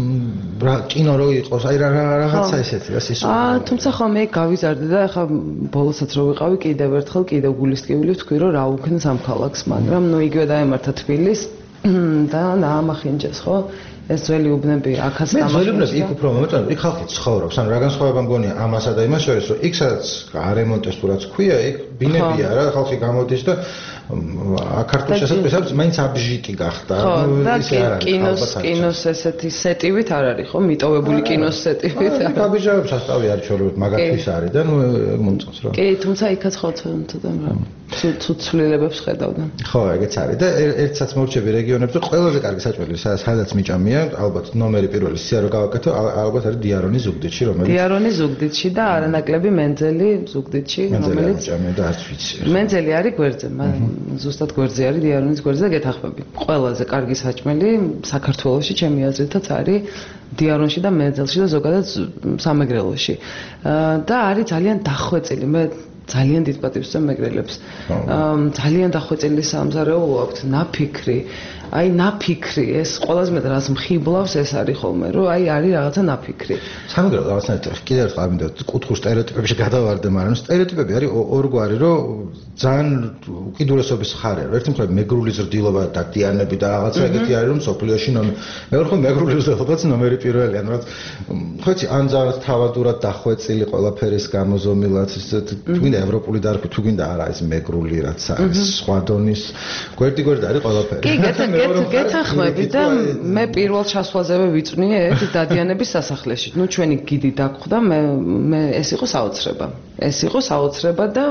რა კინო რო იყოს, აი რა რაღაცა ესეთი რა სისულე. აა თუმცა ხო მე გავიზარდე და ახლა ბოლოსაც რო ვიყავი კიდევ ერთხელ კიდევ გულისტკივილი ვთქვი რომ რა უქნეს ამ ქალაქს, მაგრამ ნუ იგივე დაემართა თბილისს და ნაამახინჯეს ხო? ეს ძველი უბნები აქაც დამახინჯეს. მე ძველი უბნები იქ უფრო მომეწონა, იქ ხალხი ცხოვრობს, ანუ რა განსხვავება მგონია ამასა და იმას შორის, რომ იქ სადაც არემონტეს თუ რაც ქვია, იქ ბინებია რა, ხალხი გამოდის და აქართულ შესაძლებლობებს მაინც აბჟიტი გახდა. ისე არ არის. კინოს კინოს ესეთი სეტივით არ არის ხო? მიტოვებული კინოს სეტივით. აქ აბიჟავებს სასტავი არის ჩორობთ, მაგათვის არის და ნუ მომწონს რა. კი, თუმცა იქაც ხო თუნდა რა. თუ ცვლილებებს ხედავდა. ხო, ეგეც არის და ერთსაც მორჩები რეგიონებში ყველაზე კარგი საჭმელი, სადაც მიჭამია, ალბათ ნომერი პირველი სია რო გავაკეთო, ალბათ არის დიარონი ზუგდიდში, რომელიც დიარონი ზუგდიდში და არანაკლები მენძელი ზუგდიდში, რომელიც მეძელი და არც ვიცი. მენძელი არის გვერდზე, ზუსტად გვერდზე არის დიარონის გვერდზე და გეთახმები. ყველაზე კარგი საჭმელი საქართველოში ჩემი აზრითაც არის დიარონში და მენძელში და ზოგადად სამეგრელოში. და არის ძალიან დახვეწილი. მე ძალიან დიდ პატივს ვცემ მეგრელებს. ძალიან დახვეწილი სამზარეულო აქვთ, ნაფიქრი. აი ნაფიქრი, ეს ყველაზე მეტად რაც მხიბლავს ეს არის ხოლმე, რომ აი არის რაღაცა ნაფიქრი. სამეგრელო რაღაცნაირად კიდევ ერთხელ ამინდა კუთხურ სტერეოტიპებში გადავარდე, მაგრამ სტერეოტიპები არის ორგვარი, რომ ძალიან უკიდურესობის ხარია. ერთი მხრივ მეგრული ზრდილობა და დიანები და რაღაცა ეგეთი არის, რომ სოფლიოში ნომერი. მეორე მხრივ მეგრული ზრდილობაც ნომერი პირველი, ანუ რაც ხო იცი, ან ძალიან თავადურად დახვეწილი ყველაფერის გამოზომილად, თუ გინდა ევროპული დარგი, თუ გინდა არა ეს მეგრული რაც არის, სხვა დონის გვერდი-გვერდი არის ყველაფერი. კი, გეთახმები და მე პირველ ჩასვლაზევე ვიწვნიე ერთ დადიანების სასახლეში. ნუ ჩვენი გიდი დაგხვდა, მე მე ეს იყო საოცრება. ეს იყო საოცრება და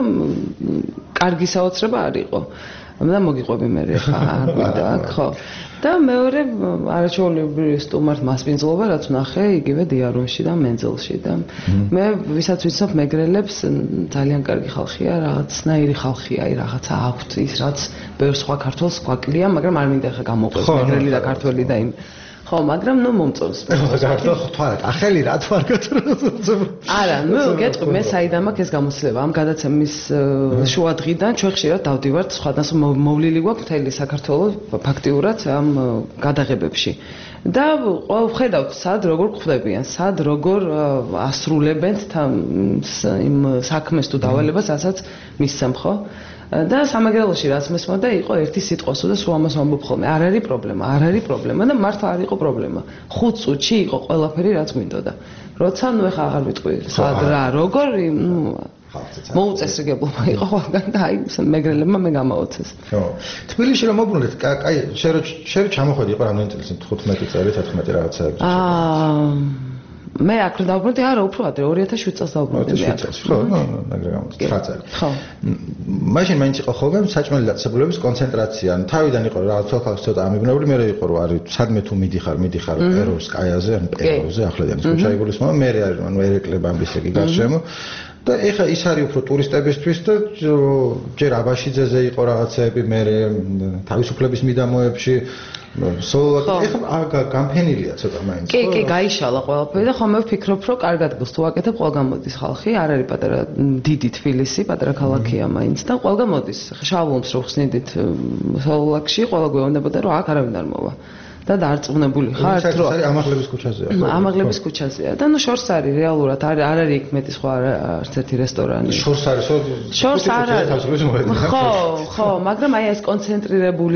კარგი საოცრება არ იყო. და მოგიყვები მე ხა არ გვინდა აქ, ხო. და მეორე არაჩვეულებრივი სტუმართ მასპინძლობა რაც ვნახე იგივე დიარონში და მენძელში და მე ვისაც ვიცნობ მეგრელებს ძალიან კარგი ხალხია, რაღაცნაირი ხალხია, აი რაღაცა აქვთ ის რაც ბევრ სხვა ქართველს გვაკლია, მაგრამ არ მინდა ხა გამოყვეს მეგრელი და ქართველი და იმ ხო, მაგრამ ნუ მომწონს. გართო თქვა, ახალი რა თუ არ გაწრო. არა, ნუ გეტყვი, მე საიდან მაქვს ეს გამოცდილება, ამ გადაცემის შუა დღიდან ჩვენ ხშირად დავდივართ სხვადასხვა მოვლილი გვაქვს მთელი საქართველოს ფაქტიურად ამ გადაღებებში. და ხედავთ სად როგორ ხვდებიან, სად როგორ ასრულებენ იმ საქმეს თუ დავალებას, რასაც მისცემ, ხო? და სამეგრელოში რაც მესმოდა იყო ერთი სიტყვა და სულ ამას ვამბობ ხოლმე. არ არის პრობლემა, არ არის პრობლემა და მართლა არ იყო პრობლემა. ხუთ წუთში იყო ყველაფერი რაც გვინდოდა. როცა ნუ ეხა აღარ ვიტყვი, სად რა, როგორ, ნუ მოუწესრიგებლობა იყო ყველგან და აი მეგრელებმა მე გამაოცეს. ხო. თბილისში რომ მოbrunდეთ, კაი, შენ შენ ჩამოხვედი იყო რამდენი წელი, თხუთმეტი წელი, თერთმეტი რაღაცა. აა მე აქ დავბრუნდი, არა, უფრო ადრე, ორი ათას შვიდ წელს დავბრუნდი მე აქ. ხო, მაგრამ გამოც ცხრა წელი. ხო. მაშინ მაინც იყო ხოლმე საჭმელი დაწესებულების კონცენტრაცია. ან თავიდან იყო რაღაც თვალხალხი ცოტა ამიბნეული, მე იყო რომ არის სადმე თუ მიდიხარ, მიდიხარ პეროვსკაიაზე, ან პეროვზე, ახლა და ჩაიგულისმოვა, მე არის ანუ ერეკლე ბამბის ეგ გარშემო. და ეხა ის არის უფრო ტურისტებისთვის და ჯერ აბაშიძეზე იყო რაღაცეები, მე თავისუფლების მიდამოებში სოლო ეხა გამფენილია ცოტა მაინც. კი, კი, გაიშალა ყველაფერი და ხომ მე ვფიქრობ, რომ კარგად გოს თუ აკეთებ, ყველგან მოდის ხალხი, არ არის პატარა დიდი თბილისი, პატარა ქალაქია მაინც და ყველგან მოდის. შავლომს რო ხსნიდით სოლოლაკში, ყველა გვეუბნებოდა, რომ აქ არავინ არ მოვა. და დარწმუნებული ხართ, რომ არის ამაღლების ქუჩაზეა. ამაღლების ქუჩაზეა და ნუ შორს არის რეალურად, არ არ არის იქ მეტი სხვა არც ერთი რესტორანი. შორს არის, შორს არ არის. ხო, ხო, მაგრამ აი ეს კონცენტრირებული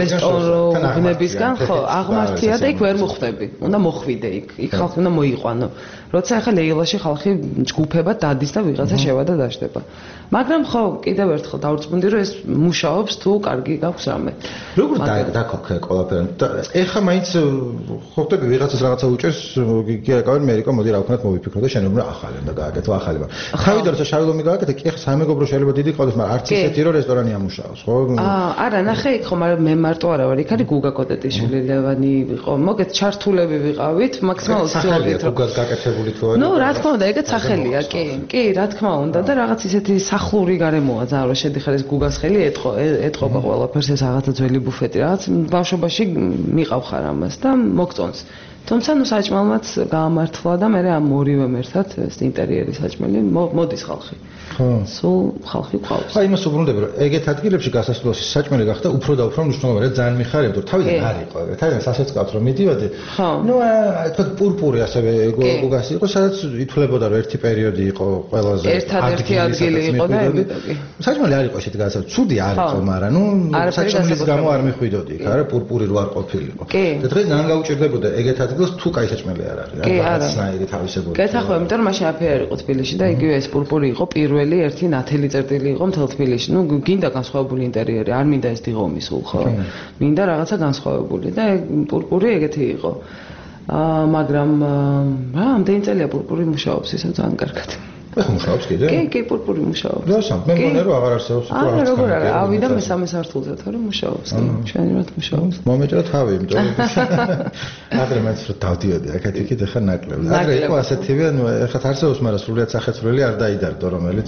რესტორანებისგან, ხო, აღმართია და იქ ვერ მოხვდები. უნდა მოხვიდე იქ, იქ ხალხი უნდა მოიყვანო. როცა ახლა ლეილაში ხალხი ჯგუფებად დადის და ვიღაცა შევა და დაждდება. მაგრამ ხო, კიდევ ერთხელ დავწმუნდი, რომ ეს მუშაობს თუ კარგი გაქვს რამე. როგორ დაგაქოქე ყველაფერი? ეხა მაინც ხვდები ვიღაცას რაღაცა უჭერს, გიგეკავენ მე რიკო, მოდი რა ვქნათ მოვიფიქრო და შენ უნდა ახალი უნდა გააკეთო, ახალი. თავიდან როცა შავი ლომი გააკეთე, კი ეხა სამეგობრო შეიძლება დიდი ყავდეს, მაგრამ არც ისეთი რომ რესტორანი ამუშაოს, ხო? აა, არა, ნახე იქ ხო, მაგრამ მე მარტო არა ვარ, იქ არის გუგა კოტეტიშვილი, ლევანი იყო, მოგეთ ჩართულები ვიყავით, მაქსიმალურად ვცდილობდით რომ გაკეთებული თუ არა. ნუ რა თქმა უნდა, ეგეც სახელია, კი, კი, რა თქმა უნდა და რაღაც ისეთი სახლური გარემოა ძალიან რომ შედიხარ ეს გუგას ხელი ეტყო ეტყობა ყველაფერს ეს რაღაცა ძველი ბუფეტი რაღაც ბავშვობაში მიყავხარ ამას და მოგწონს. თუმცა ნუ საჭმელმაც გაამართლა და მე ამ ორივე ერთად ეს ინტერიერის საჭმელი მოდის ხალხი. ხო. სულ ხალხი ყავს. აი იმას უბრუნდები რომ ეგეთ ადგილებში გასასვლელში საჭმელი გახდა უფრო და უფრო მნიშვნელოვანი, ძალიან მიხარია, რომ თავიდან არ იყო ეგ. თავიდან სასეცკავთ რომ მიდივადი. ნუ თქო პურპური ასევე გუგასი იყო, სადაც ითვლებოდა რომ ერთი პერიოდი იყო ყველაზე ერთადერთი ადგილი იყო და ემიტოგი. საჭმელი არ იყო ესეთი გადაცემა, ცუდი არ იყო, მაგრამ ნუ საჭმელის გამო არ მიხვიდოდი იქ, არა პურპური რო არ ყოფილიყო. და დღეს ძალიან გაუჭირდებოდა ეგეთ ადგილს თუ კაი საჭმელი არ არის, რა რაღაცნაირი თავისებური. გეთახმები, იმიტომ რომ მაშინ აფერი არ იყო თბილისში და იგივე ეს პურპური იყო პირველი ერთი ნათელი წერტილი იყო მთელ თბილისში. ნუ გინდა განსხვავებული ინტერიერი, არ მინდა ეს დიღომი სულ, ხო? მინდა რაღაცა განსხვავებული და პურპური ეგეთი იყო. აა, მაგრამ რა, ამდენი წელია პურპური მუშაობს, ისე ძალიან კარგად. ეხლა მუშაობს კიდე? კი, კი, პურპური მუშაობს. დასამ, მე მგონია რომ აღარ არსებობს უკვე. არა, როგორ არა, ავიდა მესამე სართულზე, თორე მუშაობს, ჩვენი რა მუშაობს. მომეჭრა თავი, იმიტომ რომ ადრე მეც რომ დავდიოდი, აქეთ იქით ეხლა ნაკლები. ადრე იყო ასეთივე, ნუ ეხლა არსებობს, მაგრამ სრულიად სახეცვლილი არ დაიდარდო, რომელიც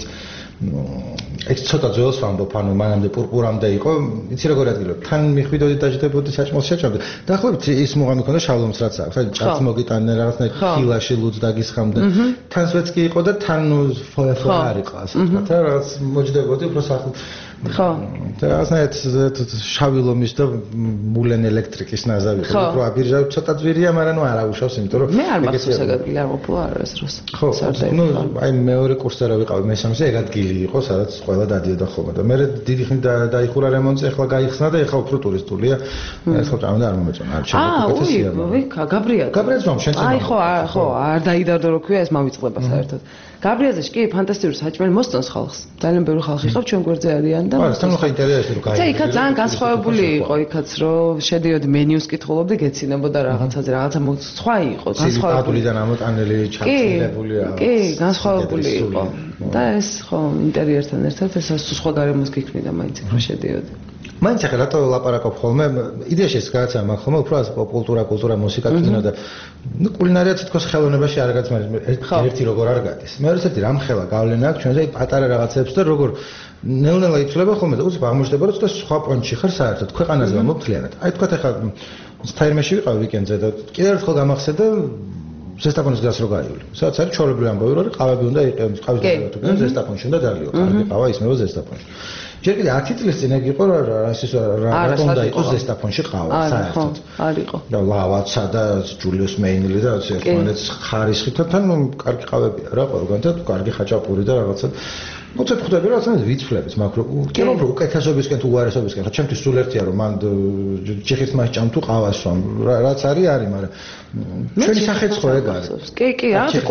ეს ცოტა ძველს ვამბობ, ანუ მანამდე პურპურამდე იყო, იცი როგორ ადგილობ, თან მიხვიდოდი დაждდებოდი საჭმელს შეჭამდი. დაახლოებით ის მუღამი ქონდა შავლომს რაც აქვს, აი ჭაც მოგიტანე რაღაცნაირ ხილაში ლუდს დაგისხამდა. თან სვეც კი იყო და თან ფოეფო არ იყო ასე ვთქვათ, რაღაც მოждდებოდი უფრო სახლ ხო. და რაღაცნაირად შავი ლომის და მულენ ელექტრიკის ნაზავი იყო, უფრო აბირჟავი ცოტა ძვირია, მაგრამ ნუ არ აუშავს, იმიტომ რომ მე არ მახსოვს ეგ ადგილი არ ყოფილა არა ეს დროს. ხო, ნუ აი მეორე კურსზე რა ვიყავი, მესამეზე ეგ ადგილი იყო, სადაც ყველა დადიოდა ხოლმე და მე დიდი ხნით დაიხურა რემონტზე, ახლა გაიხსნა და ახლა უფრო ტურისტულია. ახლა წავიდა არ მომეწონა, არ შემოგვეკეთესია. აა, უი, გაბრია. გაბრიაც რომ შენ წინ. აი ხო, ხო, არ დაიდარდო რო ქვია ეს მავიწყდება საერთოდ. გაბრიაზეში კი ფანტასტიკური საჭმელი მოსწონს ხალხს. ძალიან ბევრი ხალხი ხარ ჩვენ გვერდზე არიან და არა, თან ხა ინტერესია რომ გაიგე. და იქაც ძალიან განსხვავებული იყო, იქაც რომ შედიოდი მენიუს კითხულობდი, გეცინებოდა რაღაცაზე, რაღაცა სხვა იყო, განსხვავებული. პატულიდან ამოტანილი ჩამწილებული რა. კი, განსხვავებული იყო. და ეს ხო ინტერიერთან ერთად ეს სხვა გარემოს გიქმნიდა მაინც უფრო შედიოდი. მაინც ახლა რატო ლაპარაკობ ხოლმე? იდეაში ეს გააცამა მაგ ხოლმე უფრო კულტურა, კულტურა, მუსიკა კინო და ნუ კულინარია თითქოს ხელოვნებაში არ გაცმარებს. ერთი როგორ არ გადის. მეორე ერთი რამ ხელა გავლენა აქვს ჩვენზე პატარა რაღაცებს და როგორ ნელ-ნელა იცვლება ხოლმე და უცებ აღმოჩნდება რომ ცოტა სხვა პონჩი ხარ საერთოდ ქვეყანაზე მომთლიანად. აი თქვათ ახლა თაირმეში ვიყავ ვიკენდზე და კიდევ ერთხელ გამახსენდა ზესტაფონის გზას რო გაივლი. სადაც არის ჩორებრივი ამბავი რომ ყავები უნდა იყენოს, ყავის და თუ ზესტაფონში უნდა დაგლიო, კარგი ყავა ისმევა ზესტაფონში. ჯერ კიდე ათი წლის წინ ეგ იყო რა ის რა უნდა იყოს ზესტაფონში ყავა საერთოდ. არ იყო. და ლავაცა და ჯულიუს მეინილი და ერთმანეთს ხარისხით და თან კარგი ყავებია რა ყველგან და კარგი ხაჭაპური და რაღაცა მოწეთ ხვდები რა თქმა უნდა ვიცვლებით მაგ რო კი რომ უკეთესობისკენ თუ უარესობისკენ ხა ჩემთვის სულ ერთია რომ მან ჭიხის მას ჭამ თუ ყავას ვამ რაც არის არის მაგრამ ჩვენი სახეც ხო ეგ არის კი კი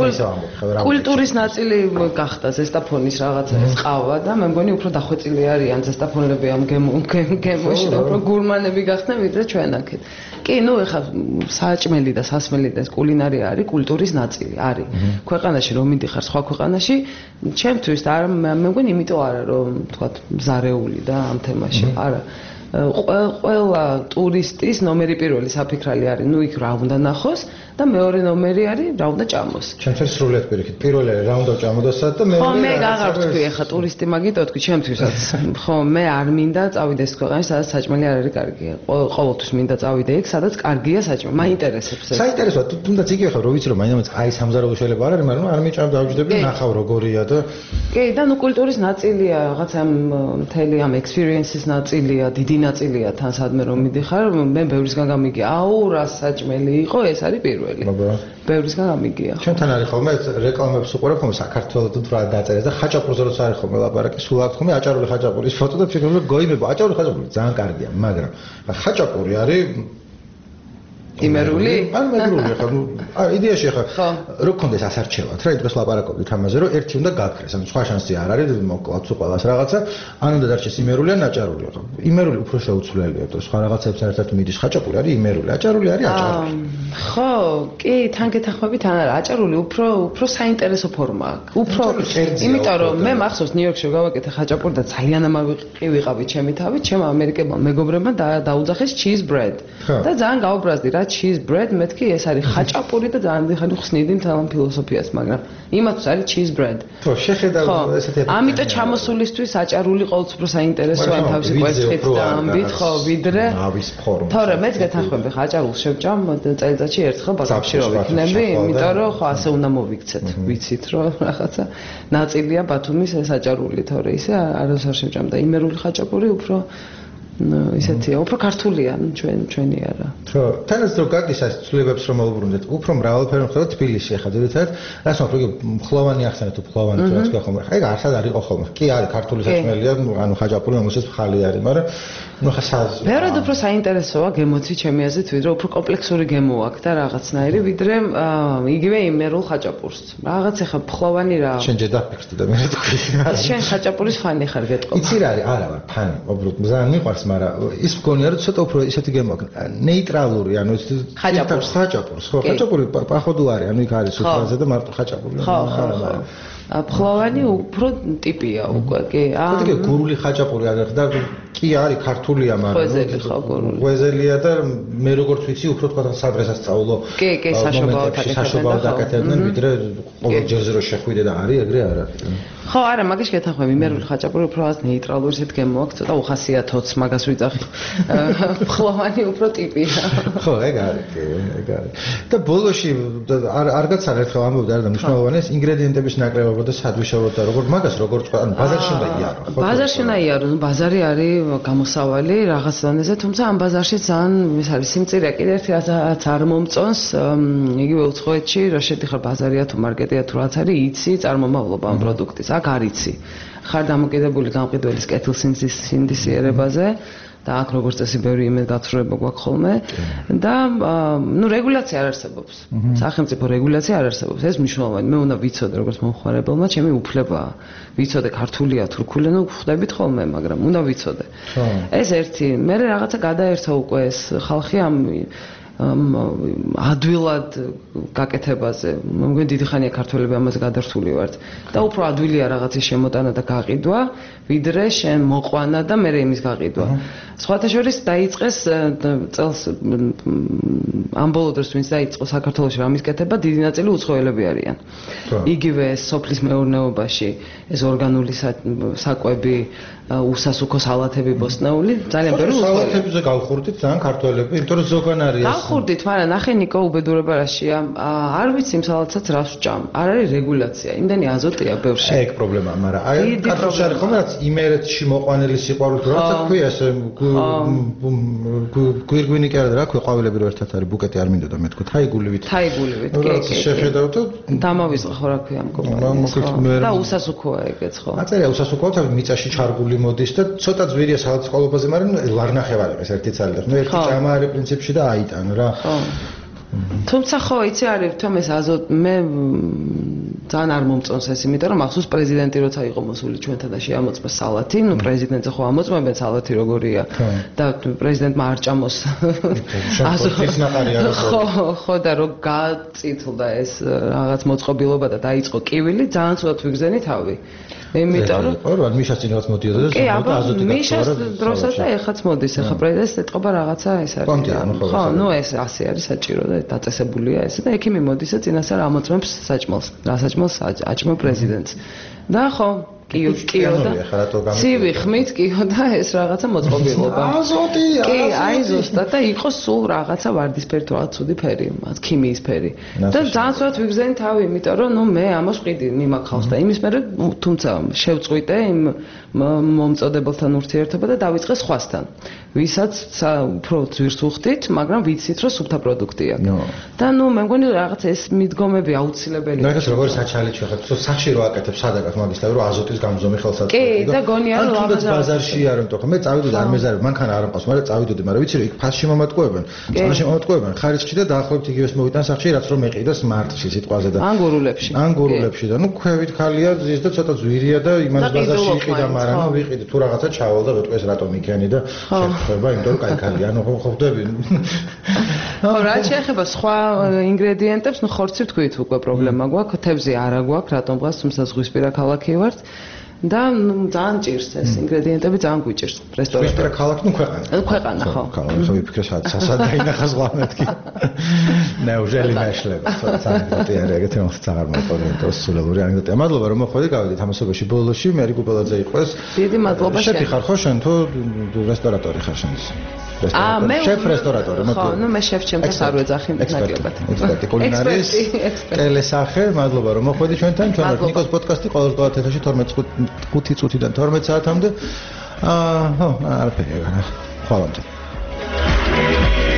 რა კულტურის ნაწილი გახდა ზესტაფონის რაღაცა ეს ყავა და მე მგონი უფრო დახვეწილი არიან ზესტაფონლები ამ გემოში და უფრო გურმანები გახდნენ ვიდრე ჩვენ აქეთ კი ნუ ეხა საჭმელი და სასმელი და ეს კულინარია არის კულტურის ნაწილი არის ქვეყანაში რომ მიდიხარ სხვა ქვეყანაში ჩემთვის და მე მგონი იმიტომ არა რომ თქვათ მზარეული და ამ თემაში არა ყველა ტურისტის ნომერი პირველი საფიქრალი არის ნუ იქ რა უნდა ნახოს და მეორე ნომერი არის რა უნდა ჭამოს ჩემთვის სრულიად პირიქით პირველი რა უნდა ჭამოდასა და მეორე ხო მე აღარ ვთქვი ახლა ტურისტი მაგიტო თქვი ჩემთვისაც ხო მე არ მინდა წავიდე ეს ქვეყანაში სადაც საჭმელი არ არის კარგი ყოველთვის მინდა წავიდე იქ სადაც კარგია საჭმელი მაინტერესებს ეს საინტერესოა თუნდაც იგივე ხო რო ვიცი რომ მაინც აი სამზარეულო შეიძლება არ არის მაგრამ არ მიჭამ დავჯდები ნახავ როგორია და კი და ნუ კულტურის ნაწილია რაღაც ამ მთელი ამ ექსპერიენსის ნაწილია დიდი ნაწილია თან სადმე რომ მიდიხარ მე ბევრისგან გამიგია აუ რა საჭმელი იყო ეს არის პირველი ბევრისგან გამიგია ჩვენთან არის ხოლმე რეკლამებს უყურებ ხოლმე საქართველოს თუ რა დაწერეს და ხაჭაპურზე როცა არის ხოლმე ლაპარაკი სულ აქვს ხოლმე აჭარული ხაჭაპურის ფოტო და ფიქრობ რომ გოიმება აჭარული ხაჭაპური ძალიან კარგია მაგრამ ხაჭაპური არის იმერული? არ მეგრული ხა, ნუ იდეაში ხა რო გქონდეს ასარჩევად, რა დღეს ლაპარაკობდით ამაზე, რომ ერთი უნდა გაქრეს, ანუ სხვა შანსი არ არის, მოკლათ თუ ყველას რაღაცა, ან უნდა დარჩეს იმერული ან აჭარული ხა. იმერული უფრო შეუცვლელია, თუ სხვა რაღაცებს ერთად მიდის, ხაჭაპური არის იმერული, აჭარული არის აჭარული. ხო, კი, თან გეთანხმებით, ან არა, აჭარული უფრო უფრო საინტერესო ფორმა აქვს. უფრო იმიტომ რომ მე მახსოვს ნიუ-იორკში გავაკეთე ხაჭაპური და ძალიან ამავი ვიყავი ჩემი თავით, ჩემ ამერიკელმა მეგობრებმა დაუძახეს cheese bread. და ძალიან გაუბრაზდი რა cheese bread მეთქი ეს არის ხაჭაპური და ძალიან დიხანი ხსნიდი მთელ ამ ფილოსოფიას მაგრამ იმათაც არის cheese bread ხო შეხედავ ესეთი ამიტომ ჩამოსულისთვის აჭარული ყოველთვის უფრო საინტერესოა თავისი კვერცხით და ამბით ხო ვიდრე ავის ფორმა თორე მეც გეთანხმები ხაჭარულს შევჭამ წელიწადში ერთხელ ბაგაში რო ვიქნები იმიტომ რომ ხო ასე უნდა მოვიქცეთ ვიცით რომ რაღაცა ნაწილია ბათუმის ეს აჭარული თორე ისე არას არ შევჭამ და იმერული ხაჭაპური უფრო ისეთია, უფრო ქართულია, ჩვენ ჩვენი არა. ხო, თანაც რო გაგის ეს ცვლილებებს რომ მოვუბრუნდეთ, უფრო მრავალფერი ხდება თბილისში ახლა ძირითადად, რას ვთქვი, მხლოვანი ახსენეთ თუ მხლოვანი თუ რაც გახომ. აი, არსად არ იყო ხოლმე. კი არის ქართული საჭმელია, ანუ ხაჭაპური, რომელსაც ხალი არის, მაგრამ ნუ ხა სას. ბევრად უფრო საინტერესოა გემოცი ჩემი აზრით, ვიდრე უფრო კომპლექსური გემო აქვს და რაღაცნაირი, ვიდრე იგივე იმერულ ხაჭაპურს. რაღაც ახლა მხლოვანი რა. შენ ჯერ დაფიქრდი და მე თქვი. შენ ხაჭაპურის ფანი ხარ გეტყობა. იცი რა არის? არა ვარ ფანი, უბრალოდ ძალიან მიყვარს მაგრამ ის მგონია რომ ცოტა უფრო ისეთი გემო აქვს ნეიტრალური ანუ ეს ხაჭაპურს ხაჭაპურს ხო ხაჭაპური პახოვდო არის ანუ იქ არის სიტუაცია და მარტო ხაჭაპური ხო ხო ფხლავანი უფრო ტიპია უკვე, კი. აა. თქო, გურული ხაჭაპური არ ხდა, კი არის ქართულია, მაგრამ ღვეზელი ხო გურული. ღვეზელია და მე როგორც ვიცი, უფრო თქვა სადღესაც სწავლო. კი, კი, საშობაოდ საშობაოდ აკეთებდნენ, ვიდრე ყოველ ჯერზე რო შეხვიდე და არის, ეგრე არა. ხო, არა, მაგის გეთანხმები, მერული ხაჭაპური უფრო ას ნეიტრალური ისეთ გემო აქვს, ცოტა უხასიათოც მაგას ვიძახი. ფხლავანი უფრო ტიპია. ხო, ეგ არის, კი, ეგ არის. და ბოლოში არ არგაც არ ერთხელ ამბობდა არა და მნიშვნელოვანი ეს ინგრედიენტების ნაკლებობა და სადვიშავოთ და როგორ მაგას როგორ თქვა, ანუ ბაზარში უნდა იარო, ხო? ბაზარში უნდა იარო, ბაზარი არის გამოსავალი რაღაც დონეზე, თუმცა ამ ბაზარში ძალიან ის არის სიმწირე, კიდევ ერთი რაც არ მომწონს, იგივე უცხოეთში, რა შედიხარ ბაზარია თუ მარკეტია თუ რაც არის, იცი წარმომავლობა ამ პროდუქტის, აქ არ იცი. ხარ დამოკიდებული გამყიდველის კეთილსინდისიერებაზე და აქ როგორც წესი ბევრი იმედგაცრუება გვაქვს ხოლმე და ნუ რეგულაცია არ არსებობს. სახელმწიფო რეგულაცია არ არსებობს. ეს მნიშვნელოვანი. მე უნდა ვიცოდე როგორც მომხმარებელმა, ჩემი უფლებაა. ვიცოდე ქართულია, თურქულია, ნუ ხვდებით ხოლმე, მაგრამ უნდა ვიცოდე. ეს ერთი. მე რაღაცა გადაერთა უკვე ეს ხალხი ამ ადვილად გაკეთებაზე. მოგენ დიდი ხანია ქართველები ამაზე გადართული ვართ და უფრო ადვილია რაღაცის შემოტანა და გაყიდვა, ვიდრე შენ მოყვანა და მე იმის გაყიდვა. სხვათა შორის დაიწყეს წელს ამ ბოლო დროს ვინც დაიწყო საქართველოში რამის კეთება, დიდი ნაწილი უცხოელები არიან. იგივე სოფლის მეურნეობაში ეს ორგანული საკვები, უსასუქო სალათები ბოსტნეული, ძალიან ბევრი სალათებზე გავხურდით ძალიან ქართველები, იმიტომ რომ ზოგან არის გავხურდით, მაგრამ ნახე ნიკო უბედურება რაშია, არ ვიცი იმ სალათსაც რას ვჭამ. არ არის რეგულაცია, იმდენი აზოტია ბევრში. ეგ პრობლემაა, მაგრამ აი ქართულში არის ხომ რაც იმერეთში მოყვანილი სიყვარული, რაცა ქვია ეს გვირგვინი კი არა რა ქვია, ყვავილები რო ერთად არის, ბუკეტი არ მინდოდა მე თქვა, თაიგულივით. თაიგულივით, კი, კი. შეხედავ და დამავიწყე ხო რა ქვია ამ კომპანიას. და უსასუქოა ეგეც ხო. აწერია უსასუქოა, თავი მიწაში ჩარგული მოდის და ცოტა ძვირია სალათის ყოლობაზე, მაგრამ ვარნახევარი ეს ერთი ცალი და ნუ ერთი ჭამა არის პრინციპში და აიტან რა. ხო. თუმცა ხო იცი არის თომ ეს აზოტ მე ძალიან არ მომწონს ეს, იმიტომ რომ ახსოვს პრეზიდენტი როცა იყო მოსული ჩვენთან და შეამოწმა სალათი, ნუ პრეზიდენტზე ხო ამოწმებენ სალათი როგორია და პრეზიდენტმა არ ჭამოს აზოტის ნაყარი არა ხო, ხო და რო გაწითლდა ეს რაღაც მოწყობილობა და დაიწყო კივილი, ძალიან ცუდად ვიგზენი თავი. იმიტომ რომ ორი მიშას წინ რაღაც მოდიოდა და ზოგადად აზოტი გაქცევა. მიშას დროსაც და ეხაც მოდის, ახლა პრეზიდენტს ეთყობა რაღაცა ეს არის. ხო, ნუ ეს ასე არის საჭირო და დაწესებულია ესე და ექიმი მოდის და წინასწარ ამოწმებს საჭმელს. რა საჭმელს აჭმევ პრეზიდენტს. და ხო, კიო, კიო და ცივი ხმით კიო და ეს რაღაცა მოწყობილობა. აზოტია. კი, აი ზუსტად და იყოს სულ რაღაცა ვარდისფერი თუ რაღაც ცუდი ფერი, ქიმიის ფერი. და ძალიან სწორად ვიგზენი თავი, იმიტომ რომ ნუ მე ამას ვყიდი მიმაქავს და იმის მერე თუმცა შევწყვიტე იმ მომწოდებელთან ურთიერთობა და დავიწყე სხვასთან. ვისაც უფრო ძვირს უხდით, მაგრამ ვიცით რომ სუფთა პროდუქტია. და ნუ მე მგონი რაღაც ეს მიდგომები აუცილებელია. ნახეთ როგორი საჩალით შეხეთ, სახში რო აკეთებ სადაგაც მაგის თავი რომ აზოტის გამზომი ხელსაწყოა. კი, და გონია რომ ლამაზად ბაზარში არ ამტო. მე წავიდოდი არ მეზარებ, მანქანა არ ამყავს, მაგრამ წავიდოდი, მაგრამ ვიცი რომ იქ ფასში მომატყუებენ. წონაში მომატყუებენ, ხარისხში და დაახლოებით იგივეს მოვიტან სახში, რაც რომ მეყიდა სმარტში სიტყვაზე და ან გურულებში. ან გურულებში და ნუ ქვევით ხალია ზის და ცოტა ძვირია და იმას ბაზარში იყიდა, მაგრამ ნუ ვიყიდი თუ რაღაცა ჩავალ და ვეთქვეს რატომ იქენი და ხება, იმიტომ რომ კაი ხალია, ანუ ხო ხვდები. ხო, რა შეეხება სხვა ინგრედიენტებს, ნუ ხორცი თქვით უკვე პრობლემა გვაქვს, თევზი არა გვაქვს, რატომ დღეს თუმცა ზღვისპირა ქალაქი ვართ. და ნუ ძალიან ჭირს ეს ინგრედიენტები, ძალიან გვიჭირს რესტორანში. ზღვისპირა ქალაქი, ნუ ქვეყანა. ქვეყანა, ხო. ქალაქი, ხო ვიფიქრე სადაც დასაინახა ზღვა მეთქი. ნეუჟელი ნაშლება, ძალიან არის ეგეთი მოხდა აღარ მოყოლი, ეს სულელური ანეკდოტა. მადლობა რომ მოხვედით, გავიდით ამასობაში ბოლოში, მე რიგუბელაძე იყოს. დიდი მადლობა შენ. შეფი ხარ ხო შენ თუ რესტორატორი ხარ შენ? აა მე შეფ რესტორატორი ხო, ნუ მე შეფ ჩემთან არ ვეძახი ნაკლებად. ექსპერტი კულინარის ტელესახე, მადლობა რომ მოხვედით ჩვენთან. ჩვენ ვართ ნიკოს პოდკასტი ყოველდღიურად ეთერში თორმეტი წუთიდან თორმეტ საათამდე. აა, ხო, არაფერი არა. ხვალამდე.